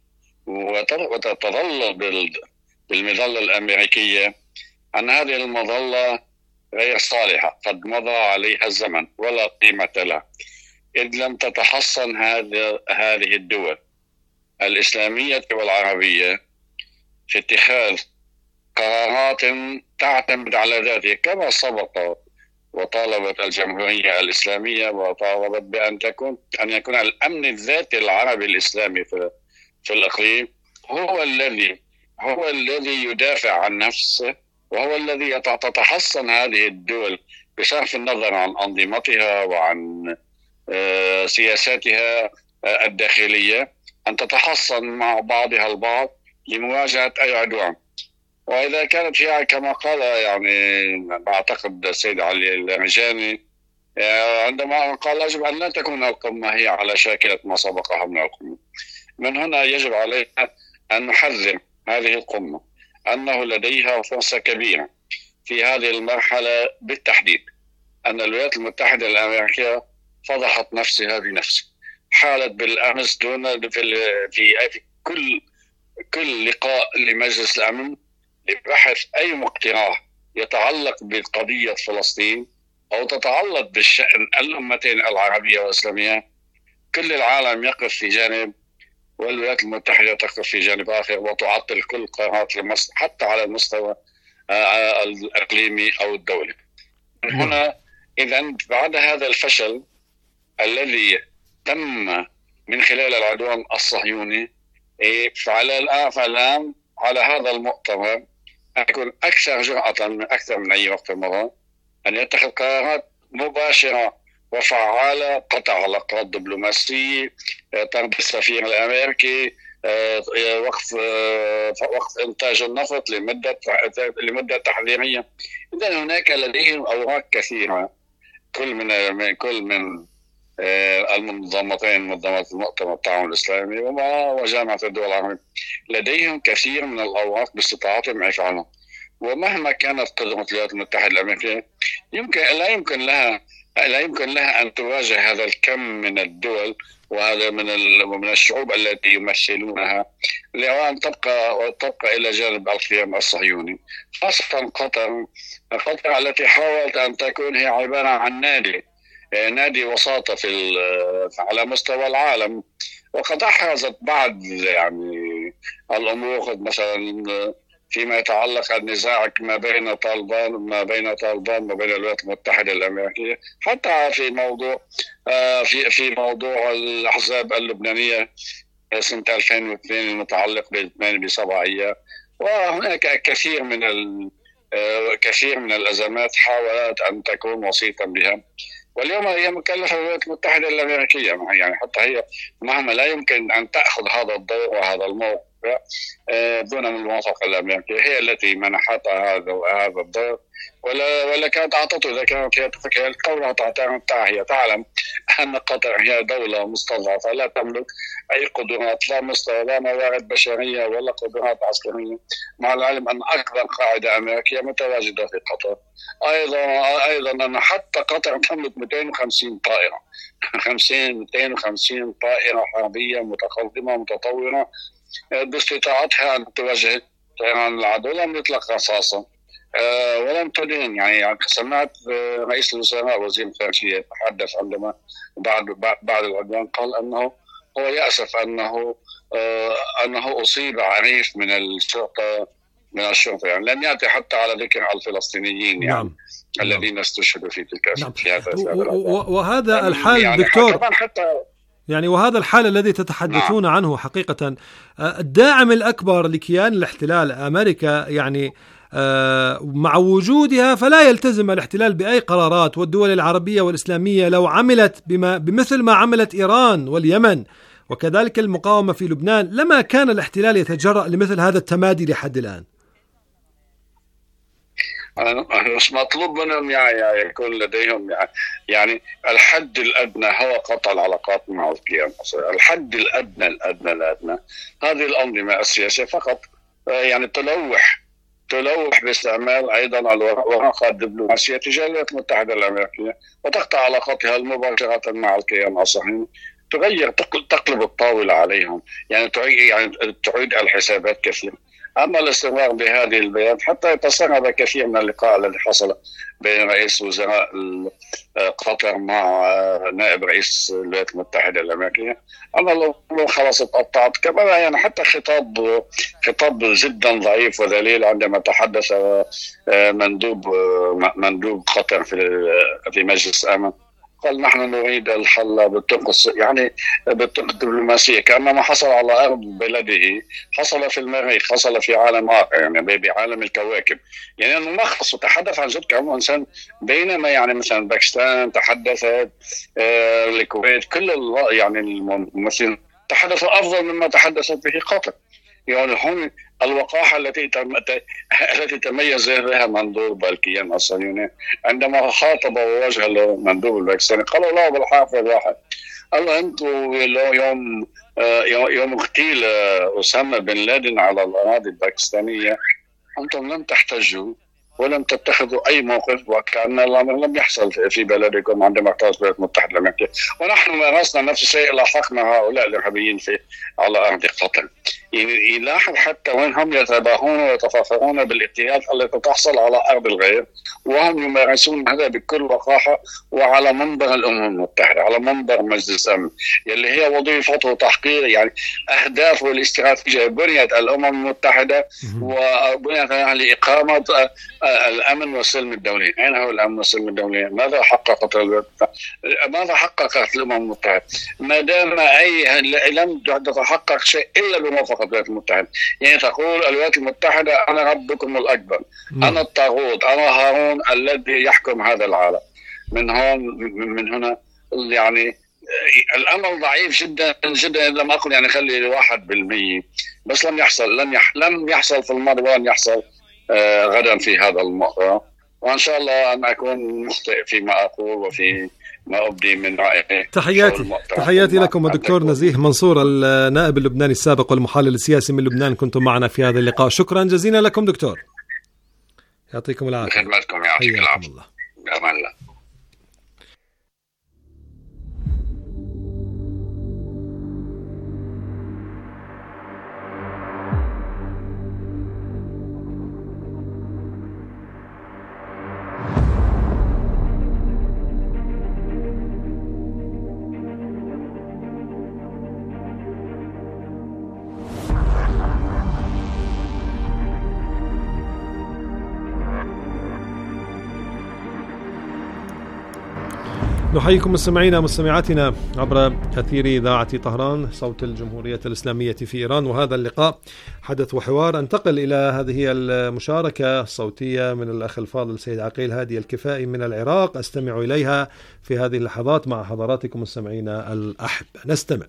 Speaker 13: وتتظل بالمظلة الأمريكية، أن هذه المظلة غير صالحة، قد مضى عليها الزمن ولا قيمة لها، إذ لم تتحصن هذه هذه الدول الإسلامية والعربية في اتخاذ قرارات تعتمد على ذاتها، كما سبق وطالبت الجمهورية الإسلامية وطالبت بأن تكون أن يكون الأمن الذاتي العربي الإسلامي في في الإقليم هو الذي هو الذي يدافع عن نفسه، وهو الذي تتحصن هذه الدول بصرف النظر عن أنظمتها وعن سياساتها الداخلية أن تتحصن مع بعضها البعض لمواجهة أي عدوان. وإذا كانت فيها كما قال يعني أعتقد السيد علي الرجاني عندما قال يجب أن لا تكون القمة هي على شاكلة ما سبقها من القمة، من هنا يجب علينا أن نحذر هذه القمة أنه لديها فرصة كبيرة في هذه المرحلة بالتحديد، أن الولايات المتحدة الأمريكية فضحت نفسها بنفسها، حالت بالأمس دون في في كل كل لقاء لمجلس الأمن لبحث أي مقترح يتعلق بقضية فلسطين أو تتعلق بالشأن الأمتين العربية والإسلامية، كل العالم يقف في جانب والولايات المتحدة تقف في جانب آخر وتعطل كل قرارات حتى على المستوى الإقليمي أو الدولي. من هنا إذن بعد هذا الفشل الذي تم من خلال العدوان الصهيوني، فعلى الآن على هذا المؤتمر أن يكون أكثر جرأة من أكثر من أي وقت مضى، أن يتخذ قرارات مباشرة وفعالة، قطع علاقات دبلوماسية، طرد السفير الأمريكي، وقف وقف إنتاج النفط لمدة لمدة تحذيرية. إذن هناك لديهم أوراق كثيرة، كل من كل من المنظمتين، منظمة المؤتمر التعاون الإسلامي وجامعة الدول العربية، لديهم كثير من الأوراق باستطاعتهم إفعالها. ومهما كانت قدرة الولايات المتحدة الأمريكية يمكن لا يمكن لها لا يمكن لها أن تواجه هذا الكم من الدول وهذا من من الشعوب التي يمثلونها، لأن تبقى تبقى إلى جانب القيام الصهيوني، خاصة قطر قطر التي حاولت أن تكون هي عبارة عن نادي نادي وساطة في على مستوى العالم، وقد أحرزت بعض يعني الأمور، مثلا فيما يتعلق النزاع ما بين طالبان ما بين طالبان وما بين الولايات المتحدة الأمريكية، حتى في موضوع في في موضوع الأحزاب اللبنانية سنة ألفين واثنين المتعلق بلبنان بسبع أيام. وهناك كثير من كثير من الأزمات حاولت أن تكون وسيطا بها، واليوم هي مكلفة بالولايات المتحدة الأمريكية، يعني حتى هي مهما لا يمكن أن تأخذ هذا الدور وهذا الموقع دون الموافقة الأمريكية، هي التي منحتها هذا هذا الدور، ولا ولا كانت أعطته إذا كانت هي تفكر القولة تعتبر هي تعلم أن قطر هي دولة مستضعفة لا تملك أي قدرات، لا مستوى لا موارد بشرية ولا قدرات عسكرية، مع العلم أن أكبر قاعدة أمريكية متواجدة في قطر. أيضا أيضا أن حتى قطر تملك مئتين وخمسين طائرة خمسين مئتين وخمسين طائرة حربية متقدمة متطورة باستطاعتها أن تواجه طيران العدو، لم يطلق رصاصا أه ولم تدين. يعني سمعت رئيس الوزراء وزير الخارجية يتحدث عندما بعد بعد العدوان قال أنه هو يأسف أنه أه أنه أصيب عريف من الشرطة من الشرطة يعني لم يأتي حتى على ذكر الفلسطينيين يعني نعم. الذين استشهدوا في تلك
Speaker 7: نعم.
Speaker 13: في هذا
Speaker 7: وهذا يعني الحال يعني دكتور حتى يعني وهذا الحال الذي تتحدثون نعم. عنه حقيقة الداعم الأكبر لكيان الاحتلال أمريكا يعني مع وجودها فلا يلتزم الاحتلال بأي قرارات، والدول العربية والإسلامية لو عملت بما بمثل ما عملت إيران واليمن وكذلك المقاومة في لبنان لما كان الاحتلال يتجرأ لمثل هذا التمادي لحد الآن.
Speaker 13: مش مطلوب منهم يعني يكون لديهم يعني, يعني الحد الأدنى هو قطع العلاقات مع الكيان المصري. الحد الأدنى الأدنى الأدنى هذه الأنظمة السياسية فقط يعني تلوح تلوح باستعمال أيضا الورقة الدبلوماسية تجاه الولايات المتحدة الأمريكية وتقطع علاقاتها المباشرة مع الكيان الصهيوني، تغير تقلب الطاولة عليهم، يعني تعيد يعني تعيد الحسابات كثيرا. أما الاستمرار بهذه البيان حتى يتسرب كثير من اللقاء الذي حصل بين رئيس وزراء قطر مع نائب رئيس الولايات المتحدة الأمريكية، أما الأمور خلاص اتقطعت. كمان يعني حتى خطاب خطاب جدا ضعيف وذليل عندما تحدث مندوب مندوب قطر في في مجلس الأمن، قال نحن نريد الحل بالطرق يعني بالطرق الدبلوماسية، كأنما حصل على أرض بلده، حصل في المريخ، حصل في عالم آخر يعني بعالم الكواكب. يعني أنه ملخص وتحدث عن جد كم إنسان، بينما يعني مثلا باكستان تحدثت، آه الكويت، كل يعني الممثلين تحدثوا أفضل مما تحدثت به قطر. يعني هم الوقاحة التي التي تميز بها مندوب الكيان الصهيوني عندما خاطب ووجه له مندوب الباكستاني قالوا له بالحرف الواحد، قال أنتم يوم يوم اغتيل أسامة بن لادن على الأراضي الباكستانية أنتم لم تحتجوا ولم تتخذوا أي موقف، وكأن الأمر لم يحصل في بلدكم عندما احتلت الولايات المتحدة الأمريكية، ونحن مارسنا نفس الشيء لاحقنا هؤلاء الإرهابيين في على أرض قطر. يلاحظ حتى وين هم يتباهون ويتفاخرون بالاجتهاد التي تحصل على أرض الغير، وهم يمارسون هذا بكل وقاحة وعلى منبر الأمم المتحدة، على منبر مجلس الأمن يلي هي وظيفته تحقيق يعني أهداف والاستراتيجية بنيت الأمم المتحدة وبنيت لإقامة الأمن والسلم الدولي. أين هو الأمن والسلم الدولي؟ ماذا حققت ماذا حققت الأمم المتحدة؟ ما دام أي لم تتحقق شيء إلا بموافقة الولايات المتحدة. يعني تقول الولايات المتحدة أنا ربكم الأكبر، أنا الطاغوت، أنا هارون الذي يحكم هذا العالم. من هون من هنا يعني الأمر ضعيف جدا جدا، لم أقل يعني خلي واحد بالمية، بس لم يحصل لم يح لم يحصل في الماضي ولن يحصل آه غدا في هذا المؤتمر. وإن شاء الله أن أكون مخطئ فيما أقول وفي ما أبدي من رأيي.
Speaker 7: تحياتي تحياتي لكم الدكتور نزيه منصور النائب اللبناني السابق والمحلل السياسي من لبنان، كنتم معنا في هذا اللقاء. شكرا جزيلا لكم دكتور، يعطيكم العافية.
Speaker 13: خدمتكم يعطيك العافية. بأمان الله.
Speaker 7: نحييكم مستمعينا مستمعاتنا عبر أثير إذاعة طهران صوت الجمهورية الإسلامية في إيران. وهذا اللقاء حدث وحوار. انتقل إلى هذه المشاركة الصوتية من الأخ الفاضل سيد عقيل هادي الكفائي من العراق، أستمع إليها في هذه اللحظات مع حضراتكم مستمعينا الأحبة. نستمع.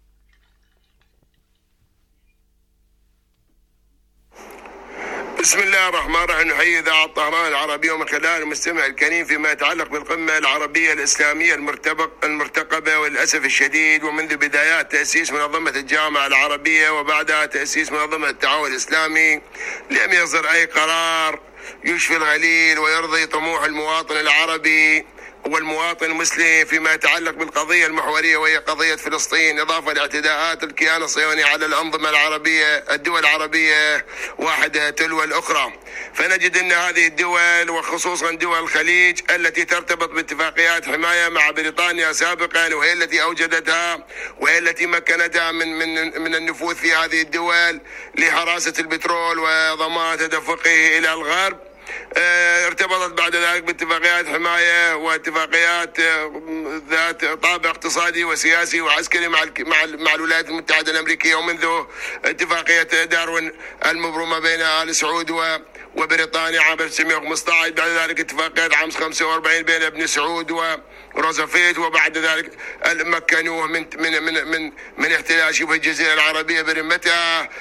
Speaker 14: بسم الله الرحمن الرحيم. نحيي إذاعة طهران العربية ومن خلال المستمع الكريم فيما يتعلق بالقمة العربية الإسلامية المرتقبة، وللأسف الشديد ومنذ بدايات تأسيس منظمة الجامعة العربية وبعدها تأسيس منظمة التعاون الإسلامي لم يصدر أي قرار يشفي الغليل ويرضي طموح المواطن العربي والمواطن المسلم فيما يتعلق بالقضية المحورية وهي قضية فلسطين، إضافة لاعتداءات الكيان الصهيوني على الأنظمة العربية الدول العربية واحدة تلو الأخرى. فنجد أن هذه الدول وخصوصا دول الخليج التي ترتبط باتفاقيات حماية مع بريطانيا سابقا، وهي التي أوجدتها وهي التي مكنتها من من من النفوذ في هذه الدول لحراسة البترول وضمان تدفقه إلى الغرب، ارتبطت بعد ذلك باتفاقيات حماية واتفاقيات ذات طابع اقتصادي وسياسي وعسكري مع مع مع الولايات المتحدة الأمريكية، ومنذ اتفاقية داروين المبرمة بين آل سعود وبريطانيا عام ألف وتسعمائة وخمسة عشر. بعد ذلك اتفاقية عام خمسة وأربعين بين ابن سعود وروزفلت، وبعد ذلك مكنوه من من من من, من احتلال شبه الجزيرة العربية برمتها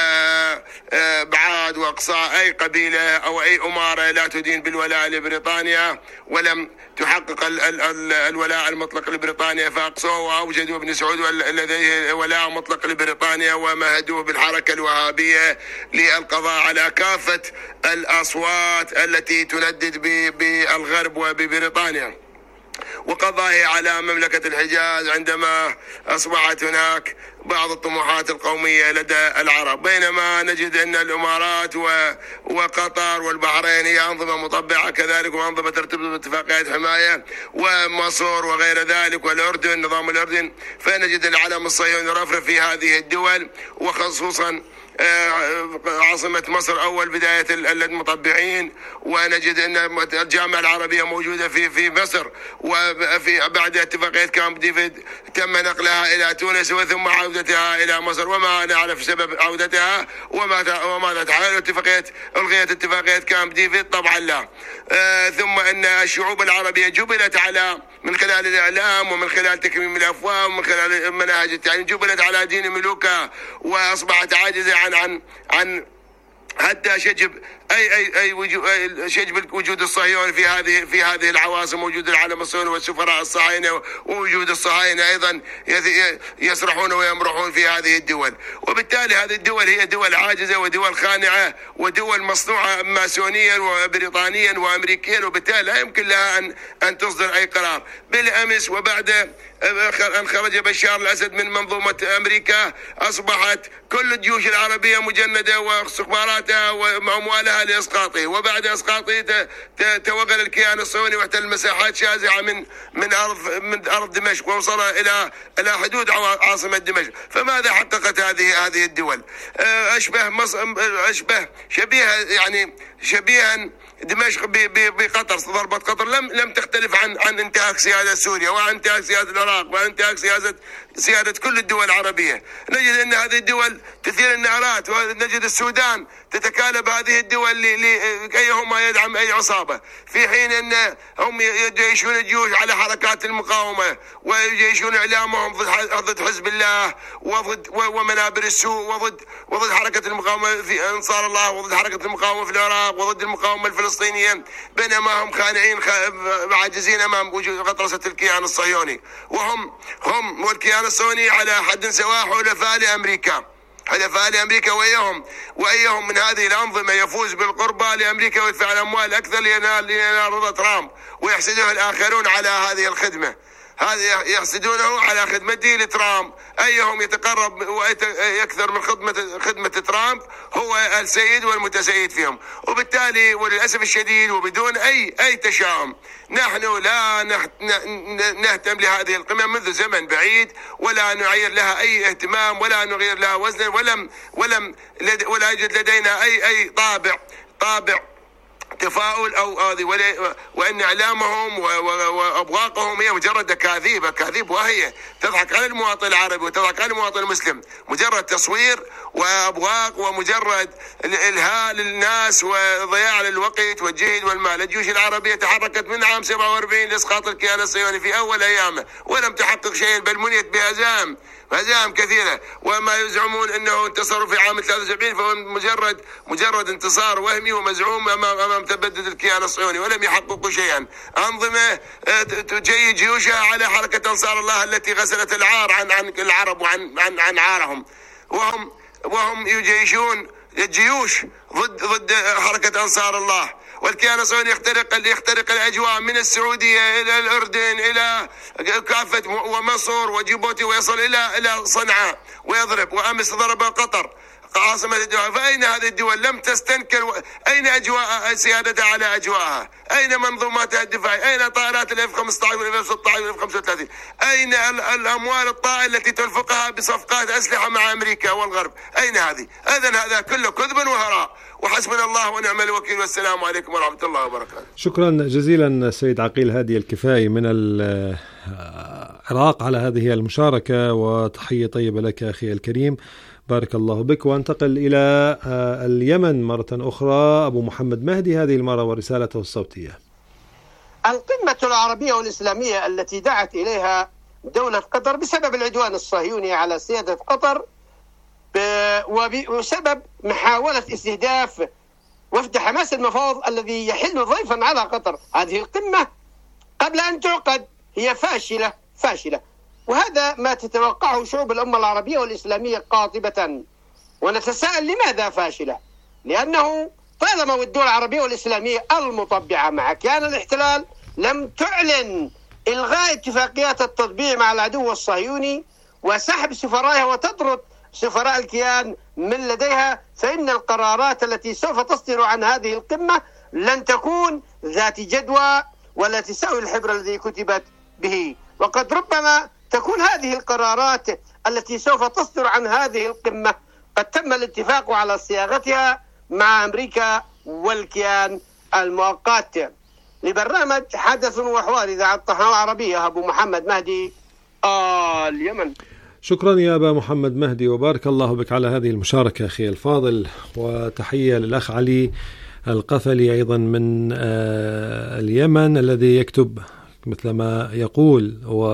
Speaker 14: وبعاد واقصاء اي قبيلة او اي امارة لا تدين بالولاء لبريطانيا ولم تحقق ال ال ال الولاء المطلق لبريطانيا، فاقصوه واوجدوا ابن سعود لديه ولاء مطلق لبريطانيا ومهدوه بالحركة الوهابية للقضاء على كافة الاصوات التي تندد بالغرب وببريطانيا، وقضاها على مملكة الحجاز عندما أصبحت هناك بعض الطموحات القومية لدى العرب، بينما نجد أن الإمارات وقطر والبحرين هي أنظمة مطبعة كذلك وأنظمة ترتبط باتفاقيات حماية، ومصر وغير ذلك والأردن نظام الأردن، فنجد العلم الصهيوني رفرف في هذه الدول، وخصوصا عاصمة مصر أول بداية المطبعين، ونجد أن الجامعة العربية موجودة في في مصر، وفي بعد اتفاقية كامب ديفيد تم نقلها إلى تونس وثم عودتها إلى مصر، وما نعرف سبب عودتها وما وماذا تحصل. اتفاقية ألغيت اتفاقية كامب ديفيد طبعا لا. آه ثم أن الشعوب العربية جبلت على من خلال الإعلام ومن خلال تكميم الأفواه ومن خلال مناهج التعليم جبلت على دين ملوكها، وأصبحت عاجزة عن عن عن حتى شجب اي اي اي وجود شجب الوجود الصهيوني في هذه في هذه العواصم، وجود العلم الصهيوني والسفراء الصهاينه ووجود الصهاينه ايضا يسرحون ويمرحون في هذه الدول، وبالتالي هذه الدول هي دول عاجزه ودول خانعه ودول مصنوعه ماسونيا وبريطانيا وامريكيا، وبالتالي لا يمكن لها ان ان تصدر اي قرار. بالامس وبعد ان خرج بشار الاسد من منظومه امريكا اصبحت كل الجيوش العربيه مجنده واستخباراتها واموالها لاسقاطه، وبعد اسقاطه توغل الكيان الصهيوني واحتل مساحات شاسعه من من ارض من ارض دمشق ووصل الى الى حدود عاصمه دمشق. فماذا حققت هذه هذه الدول؟ اشبه مصر اشبه شبيهه يعني شبيها دمشق بقطر، ضربة قطر لم لم تختلف عن عن انتهاك سيادة سوريا وعن انتهاك سيادة العراق وعن انتهاك سيادة سيادة كل الدول العربييه. نجد ان هذه الدول تثير النعرات، ونجد السودان تتكالب هذه الدول لأيهما يدعم اي عصابة، في حين ان هم يجيشون الجيوش على حركات المقاومة ويجيشون اعلامهم ضد حزب الله وضد ومنابر السوء وضد وضد حركة المقاومة في انصار الله وضد حركة المقاومة في العراق وضد المقاومة الفلسطينية، بينما هم خانعين عاجزين امام وجود غطرسة الكيان الصهيوني، وهم هم والكيان الصهيوني على حد سواء حلفاء لامريكا حلفاء لامريكا وايهم وايهم من هذه الانظمه يفوز بالقربى لامريكا ويدفع الاموال اكثر لينال لينال رضا ترامب، ويحسده الاخرون على هذه الخدمه، هذا يحسدونه على خدمته لترامب، ايهم يتقرب ويكثر من خدمه خدمه ترامب هو السيد والمتسيد فيهم. وبالتالي وللاسف الشديد وبدون اي اي تشاؤم نحن لا نهتم لهذه القمم منذ زمن بعيد، ولا نعير لها اي اهتمام ولا نغير لها وزنا، ولم ولم ولا يوجد لدينا اي اي طابع طابع تفاؤل او هذه، وان اعلامهم وابواقهم هي مجرد اكاذيب اكاذيب واهيه تضحك على المواطن العربي وتضحك على المواطن المسلم، مجرد تصوير وابواق ومجرد الالهاء للناس وضياع للوقت والجهد والمال. الجيوش العربيه تحركت من عام سبعة وأربعين لاسقاط الكيان الصهيوني في اول ايامه ولم تحقق شيئا، بل منيت بهزائم هزائم كثيره، وما يزعمون انه انتصروا في عام ثلاثة وسبعين فهو مجرد مجرد انتصار وهمي ومزعوم امام امام تبدد الكيان الصهيوني، ولم يحققوا شيئا. انظمه تجي جيوشها على حركه انصار الله التي غسلت العار عن عن العرب وعن عن عن عارهم، وهم وهم يجيشون الجيوش ضد ضد حركه انصار الله، والكيان الصهيوني يخترق يخترق الاجواء من السعوديه الى الاردن الى كافه ومصر وجيبوتي ويصل الى الى صنعاء ويضرب، وامس ضرب قطر عاصمة الدول. فأين هذه الدول؟ لم تستنكر و... أين أجواء سيادتها على أجواءها؟ أين منظوماتها الدفاعية؟ أين طائرات الاف خمسة عشر والاف ستة عشر والاف خمسة وثلاثين؟ أين ال... الأموال الطائلة التي تنفقها بصفقات أسلحة مع أمريكا والغرب؟ أين هذه؟ إذن هذا كله كذب وهراء، وحسبنا الله ونعم الوكيل، والسلام عليكم ورحمة الله وبركاته.
Speaker 7: شكرا جزيلا سيد عقيل هادي الكفائي من العراق على هذه المشاركة، وتحية طيبة لك أخي الكريم. بارك الله بك. وانتقل إلى اليمن مرة أخرى. أبو محمد مهدي هذه المرة ورسالته الصوتية.
Speaker 10: القمة العربية والإسلامية التي دعت إليها دولة قطر بسبب العدوان الصهيوني على سيادة قطر وبسبب محاولة استهداف وفد حماس المفاوض الذي يحل ضيفا على قطر. هذه القمة قبل أن تعقد هي فاشلة فاشلة، وهذا ما تتوقعه شعوب الأمة العربية والإسلامية قاطبة. ونتساءل لماذا فاشلة؟ لأنه طالما والدول العربية والإسلامية المطبعة مع كيان الاحتلال لم تعلن إلغاء اتفاقيات التطبيع مع العدو الصهيوني وسحب سفرائها وتطرد سفراء الكيان من لديها، فإن القرارات التي سوف تصدر عن هذه القمة لن تكون ذات جدوى ولا تساوي الحبر الذي كتبت به. وقد ربما تكون هذه القرارات التي سوف تصدر عن هذه القمة قد تم الاتفاق على صياغتها مع أمريكا والكيان المؤقت. لبرنامج حدث وحوار إذاعة الطهران العربية، أبو محمد مهدي، آه اليمن.
Speaker 7: شكرا يا أبا محمد مهدي، وبارك الله بك على هذه المشاركة أخي الفاضل. وتحية للأخ علي القفلي أيضا من اليمن الذي يكتب مثل ما يقول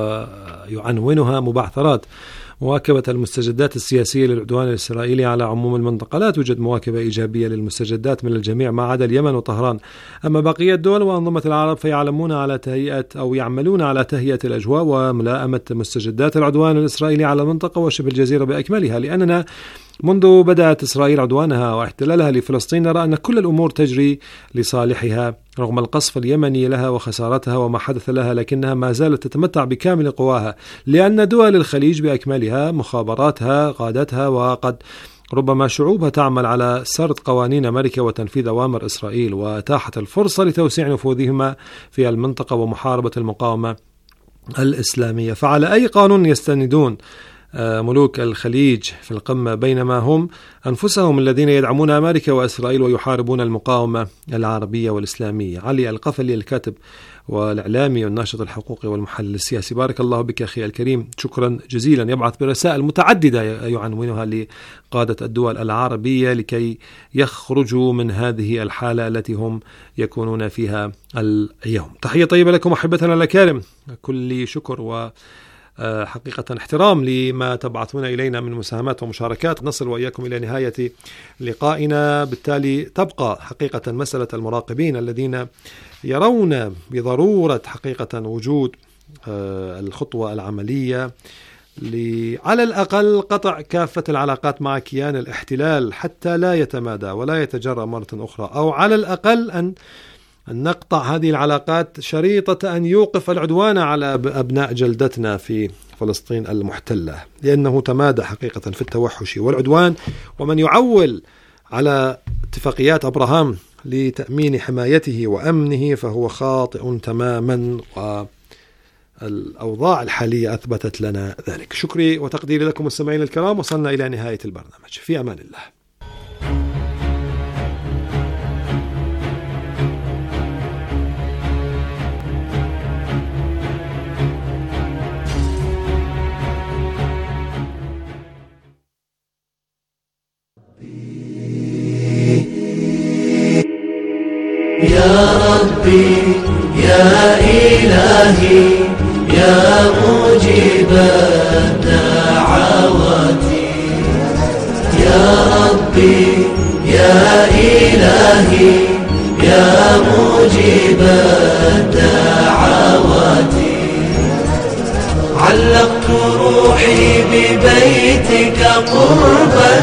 Speaker 7: ويعنونها مبعثرات مواكبة المستجدات السياسية للعدوان الإسرائيلي على عموم المنطقة. لا توجد مواكبة إيجابية للمستجدات من الجميع ما عدا اليمن وطهران. أما بقية الدول وأنظمة العرب فيعلمون على تهيئة أو يعملون على تهيئة الأجواء وملائمة مستجدات العدوان الإسرائيلي على المنطقة وشبه الجزيرة بأكملها، لأننا منذ بدأت إسرائيل عدوانها واحتلالها لفلسطين نرى أن كل الأمور تجري لصالحها رغم القصف اليمني لها وخسارتها وما حدث لها، لكنها ما زالت تتمتع بكامل قواها لأن دول الخليج بأكملها مخابراتها قادتها وقد ربما شعوبها تعمل على سرد قوانين أمريكا وتنفيذ أوامر إسرائيل، وأتاحت الفرصة لتوسيع نفوذهما في المنطقة ومحاربة المقاومة الإسلامية. فعلى أي قانون يستندون ملوك الخليج في القمة بينما هم أنفسهم الذين يدعمون أمريكا وإسرائيل ويحاربون المقاومة العربية والإسلامية؟ علي القفلي الكاتب والإعلامي والناشط الحقوقي والمحلل السياسي، بارك الله بك أخي الكريم، شكرا جزيلا. يبعث برسائل متعددة يعنونها لقادة الدول العربية لكي يخرجوا من هذه الحالة التي هم يكونون فيها اليوم. تحية طيبة لكم أحبتنا الأكارم، كل شكر و حقيقة احترام لما تبعثون إلينا من مساهمات ومشاركات. نصل وإياكم إلى نهاية لقائنا. بالتالي تبقى حقيقة مسألة المراقبين الذين يرون بضرورة حقيقة وجود الخطوة العملية على الأقل قطع كافة العلاقات مع كيان الاحتلال حتى لا يتمادى ولا يتجرأ مرة أخرى، أو على الأقل أن أن نقطع هذه العلاقات شريطة أن يوقف العدوان على أبناء جلدتنا في فلسطين المحتلة، لأنه تمادى حقيقة في التوحش والعدوان. ومن يعول على اتفاقيات أبراهام لتأمين حمايته وأمنه فهو خاطئ تماما، والأوضاع الحالية أثبتت لنا ذلك. شكري وتقديري لكم مستمعين الكرام، وصلنا إلى نهاية البرنامج. في أمان الله.
Speaker 15: يا ربي يا إلهي يا مجيب الدعوات، يا ربي يا إلهي يا مجيب الدعوات، علقت روحي ببيتك قربا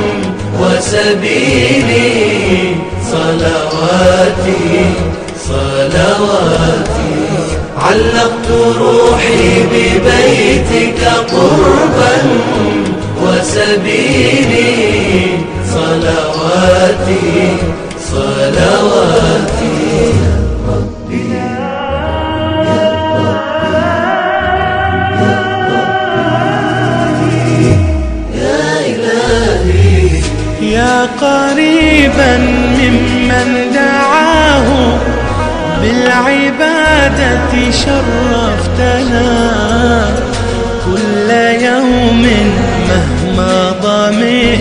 Speaker 15: وسبيلي صلواتي صلواتي، علقت روحي ببيتك قربا وسبيلي صلواتي صلواتي. ربي يا إلهي يا قريبا ممن دعاه بالعبادة شرفتنا كل يوم مهما ضمن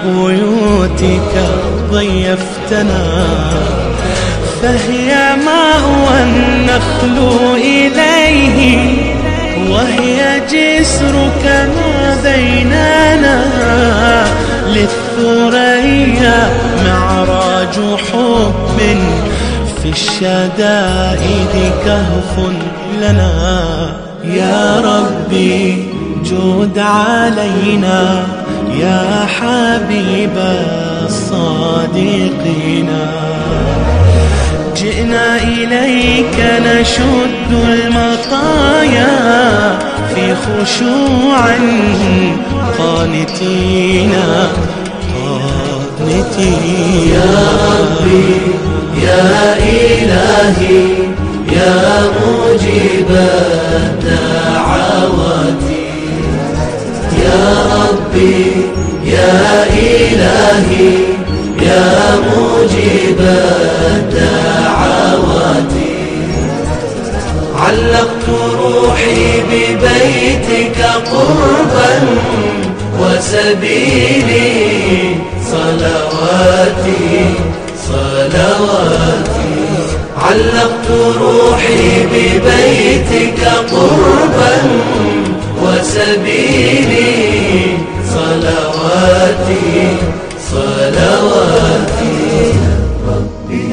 Speaker 15: بيوتك ضيفتنا، فهي مأوى النخل إليه، وهي جسر كما بيننا، للثريا معراج حب، في الشدائد كهف لنا. يا ربي جود علينا يا حبيب الصادقين، جئنا إليك نشد المطايا في خشوع قانتين قانتين.
Speaker 16: يا ربي يا إلهي يا مجيب الدعوات، يا ربي يا إلهي يا مجيب الدعوات، علقت روحي ببيتك قربا وسبيلي صلواتي صلواتي، علقت روحي ببيتك قربا وسبيلي صلواتي صلواتي. ربي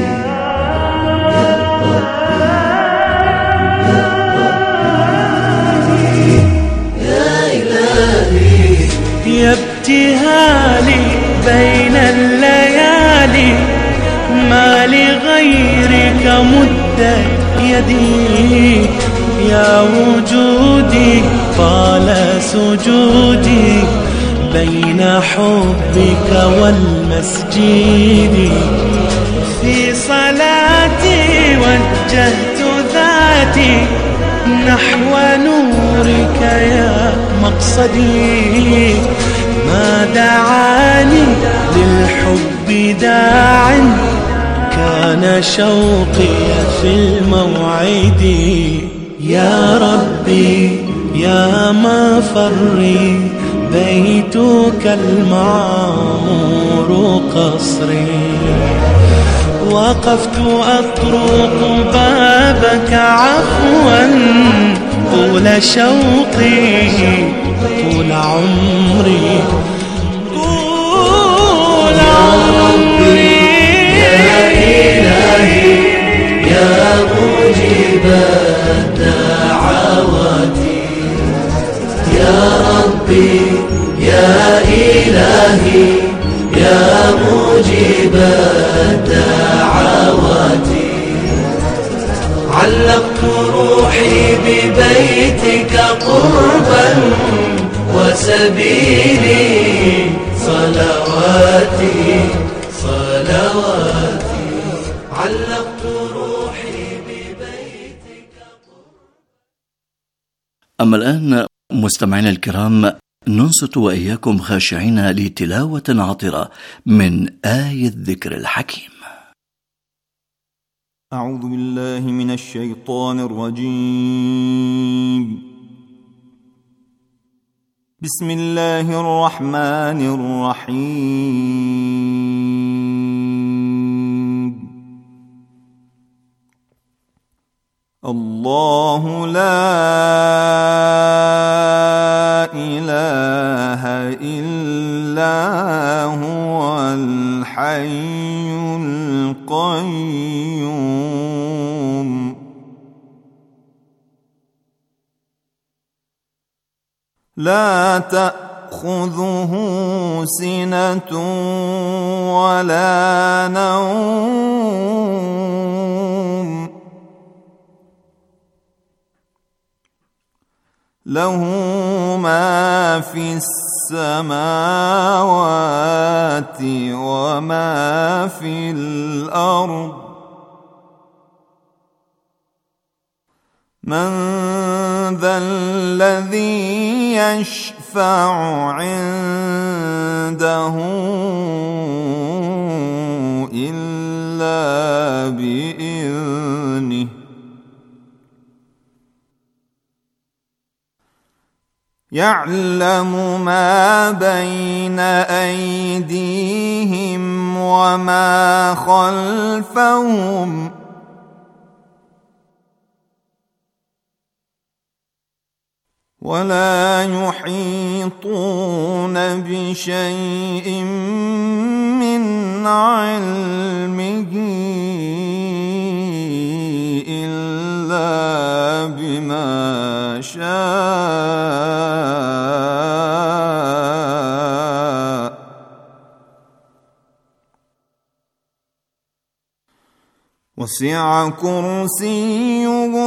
Speaker 15: يا ابتهالي بين الليالي، ما لغيرك مد يدي، يا وجودي طال سجودي بين حبك والمسجد، في صلاتي وجهت ذاتي نحو نورك يا مقصدي، ما دعاني للحب داع، كان شوقي في الموعد. يا ربي يا مفري بيتك المعمور قصري، وقفت أطرق بابك عفوا طول شوقي طول عمري طول عمري.
Speaker 16: يا إلهي يا مجيب الدعوات، يا ربي يا إلهي يا مجيب الدعوات، علقت روحي ببيتك قربا وسبيلي صلواتي صلواتي، علقت روحي ببيتك.
Speaker 17: أما الآن مستمعينا الكرام، ننصت وإياكم خاشعين لتلاوة عطرة من آية الذكر الحكيم.
Speaker 18: أعوذ بالله من الشيطان الرجيم. بسم الله الرحمن الرحيم. الله لا إله إلا هو الحي القيوم، لا تأخذه سنة ولا نوم، له ما في السماوات وما في الأرض، من ذا الذي يشفع عنده إلا بإذنه، يعلم ما بين أيديهم وما خلفهم ولا يحيطون بشيء من علمه إلا بما شاء وسع كرسيه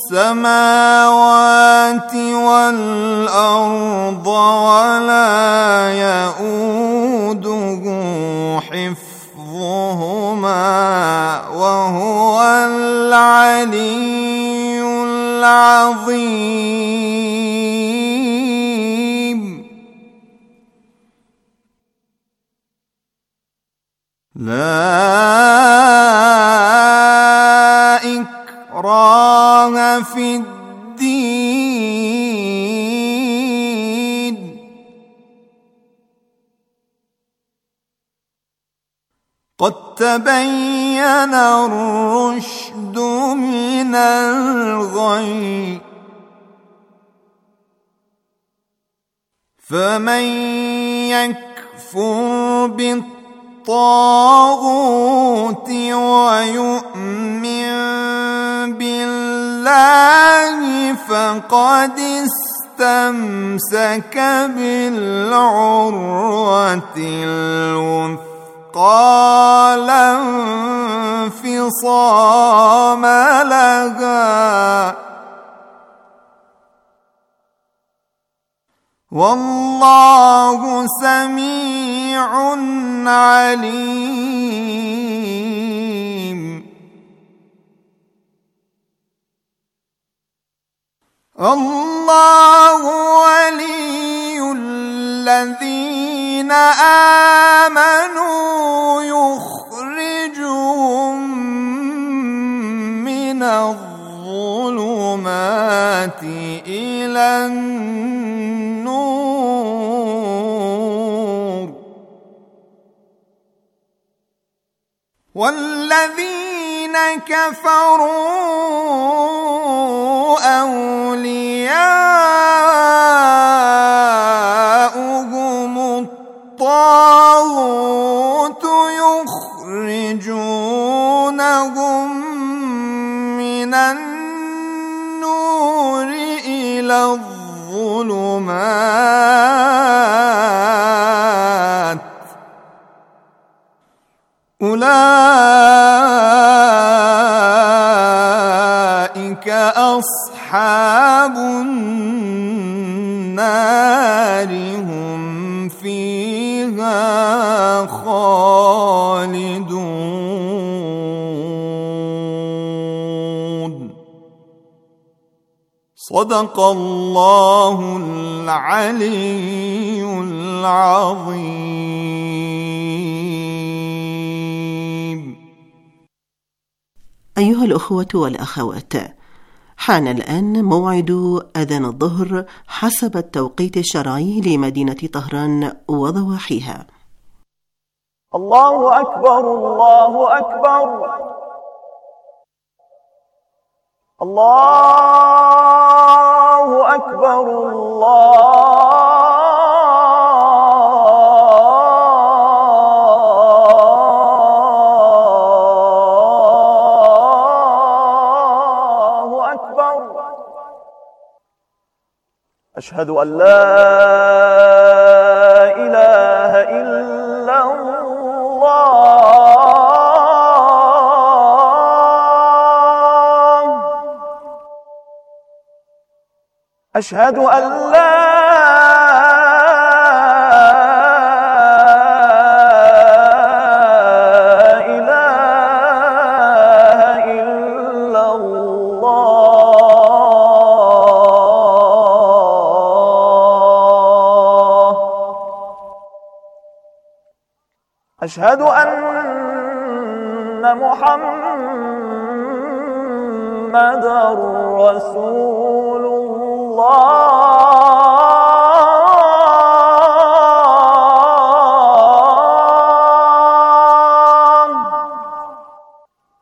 Speaker 18: السماوات والأرض ولا يؤوده حفظهما وهو العلي العظيم لا إكراه في الدين قد تبين الرشد من الغي فمن يكفر بالطاغوت ويؤمن بالله فقد استمسك بالعروة الوثقى لا انفصام لها والله سميع عليم الله ولي الذين آمنوا يخرجهم من الظلمات إلى النور والذين كفروا أولياؤهم الطاغوت يخرجونهم من النور إلى الظلمات أولئك أصحاب النار هم فيها خالدون صدق الله العلي العظيم.
Speaker 19: أيها الأخوة والأخوات، حان الآن موعد أذان الظهر حسب التوقيت الشرعي لمدينة طهران وضواحيها.
Speaker 15: الله أكبر الله أكبر الله أكبر الله أكبر أشهد أن لا إله إلا الله أشهد أن لا إله إلا الله أشهد أن محمدًا رسول الله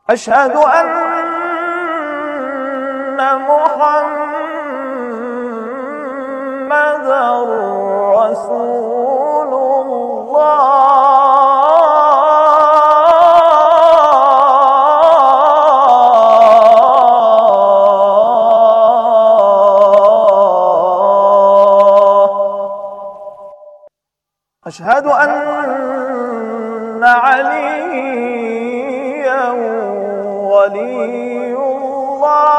Speaker 15: أشهد أن محمدا رسول الله. أشهد أن عليا ولي الله.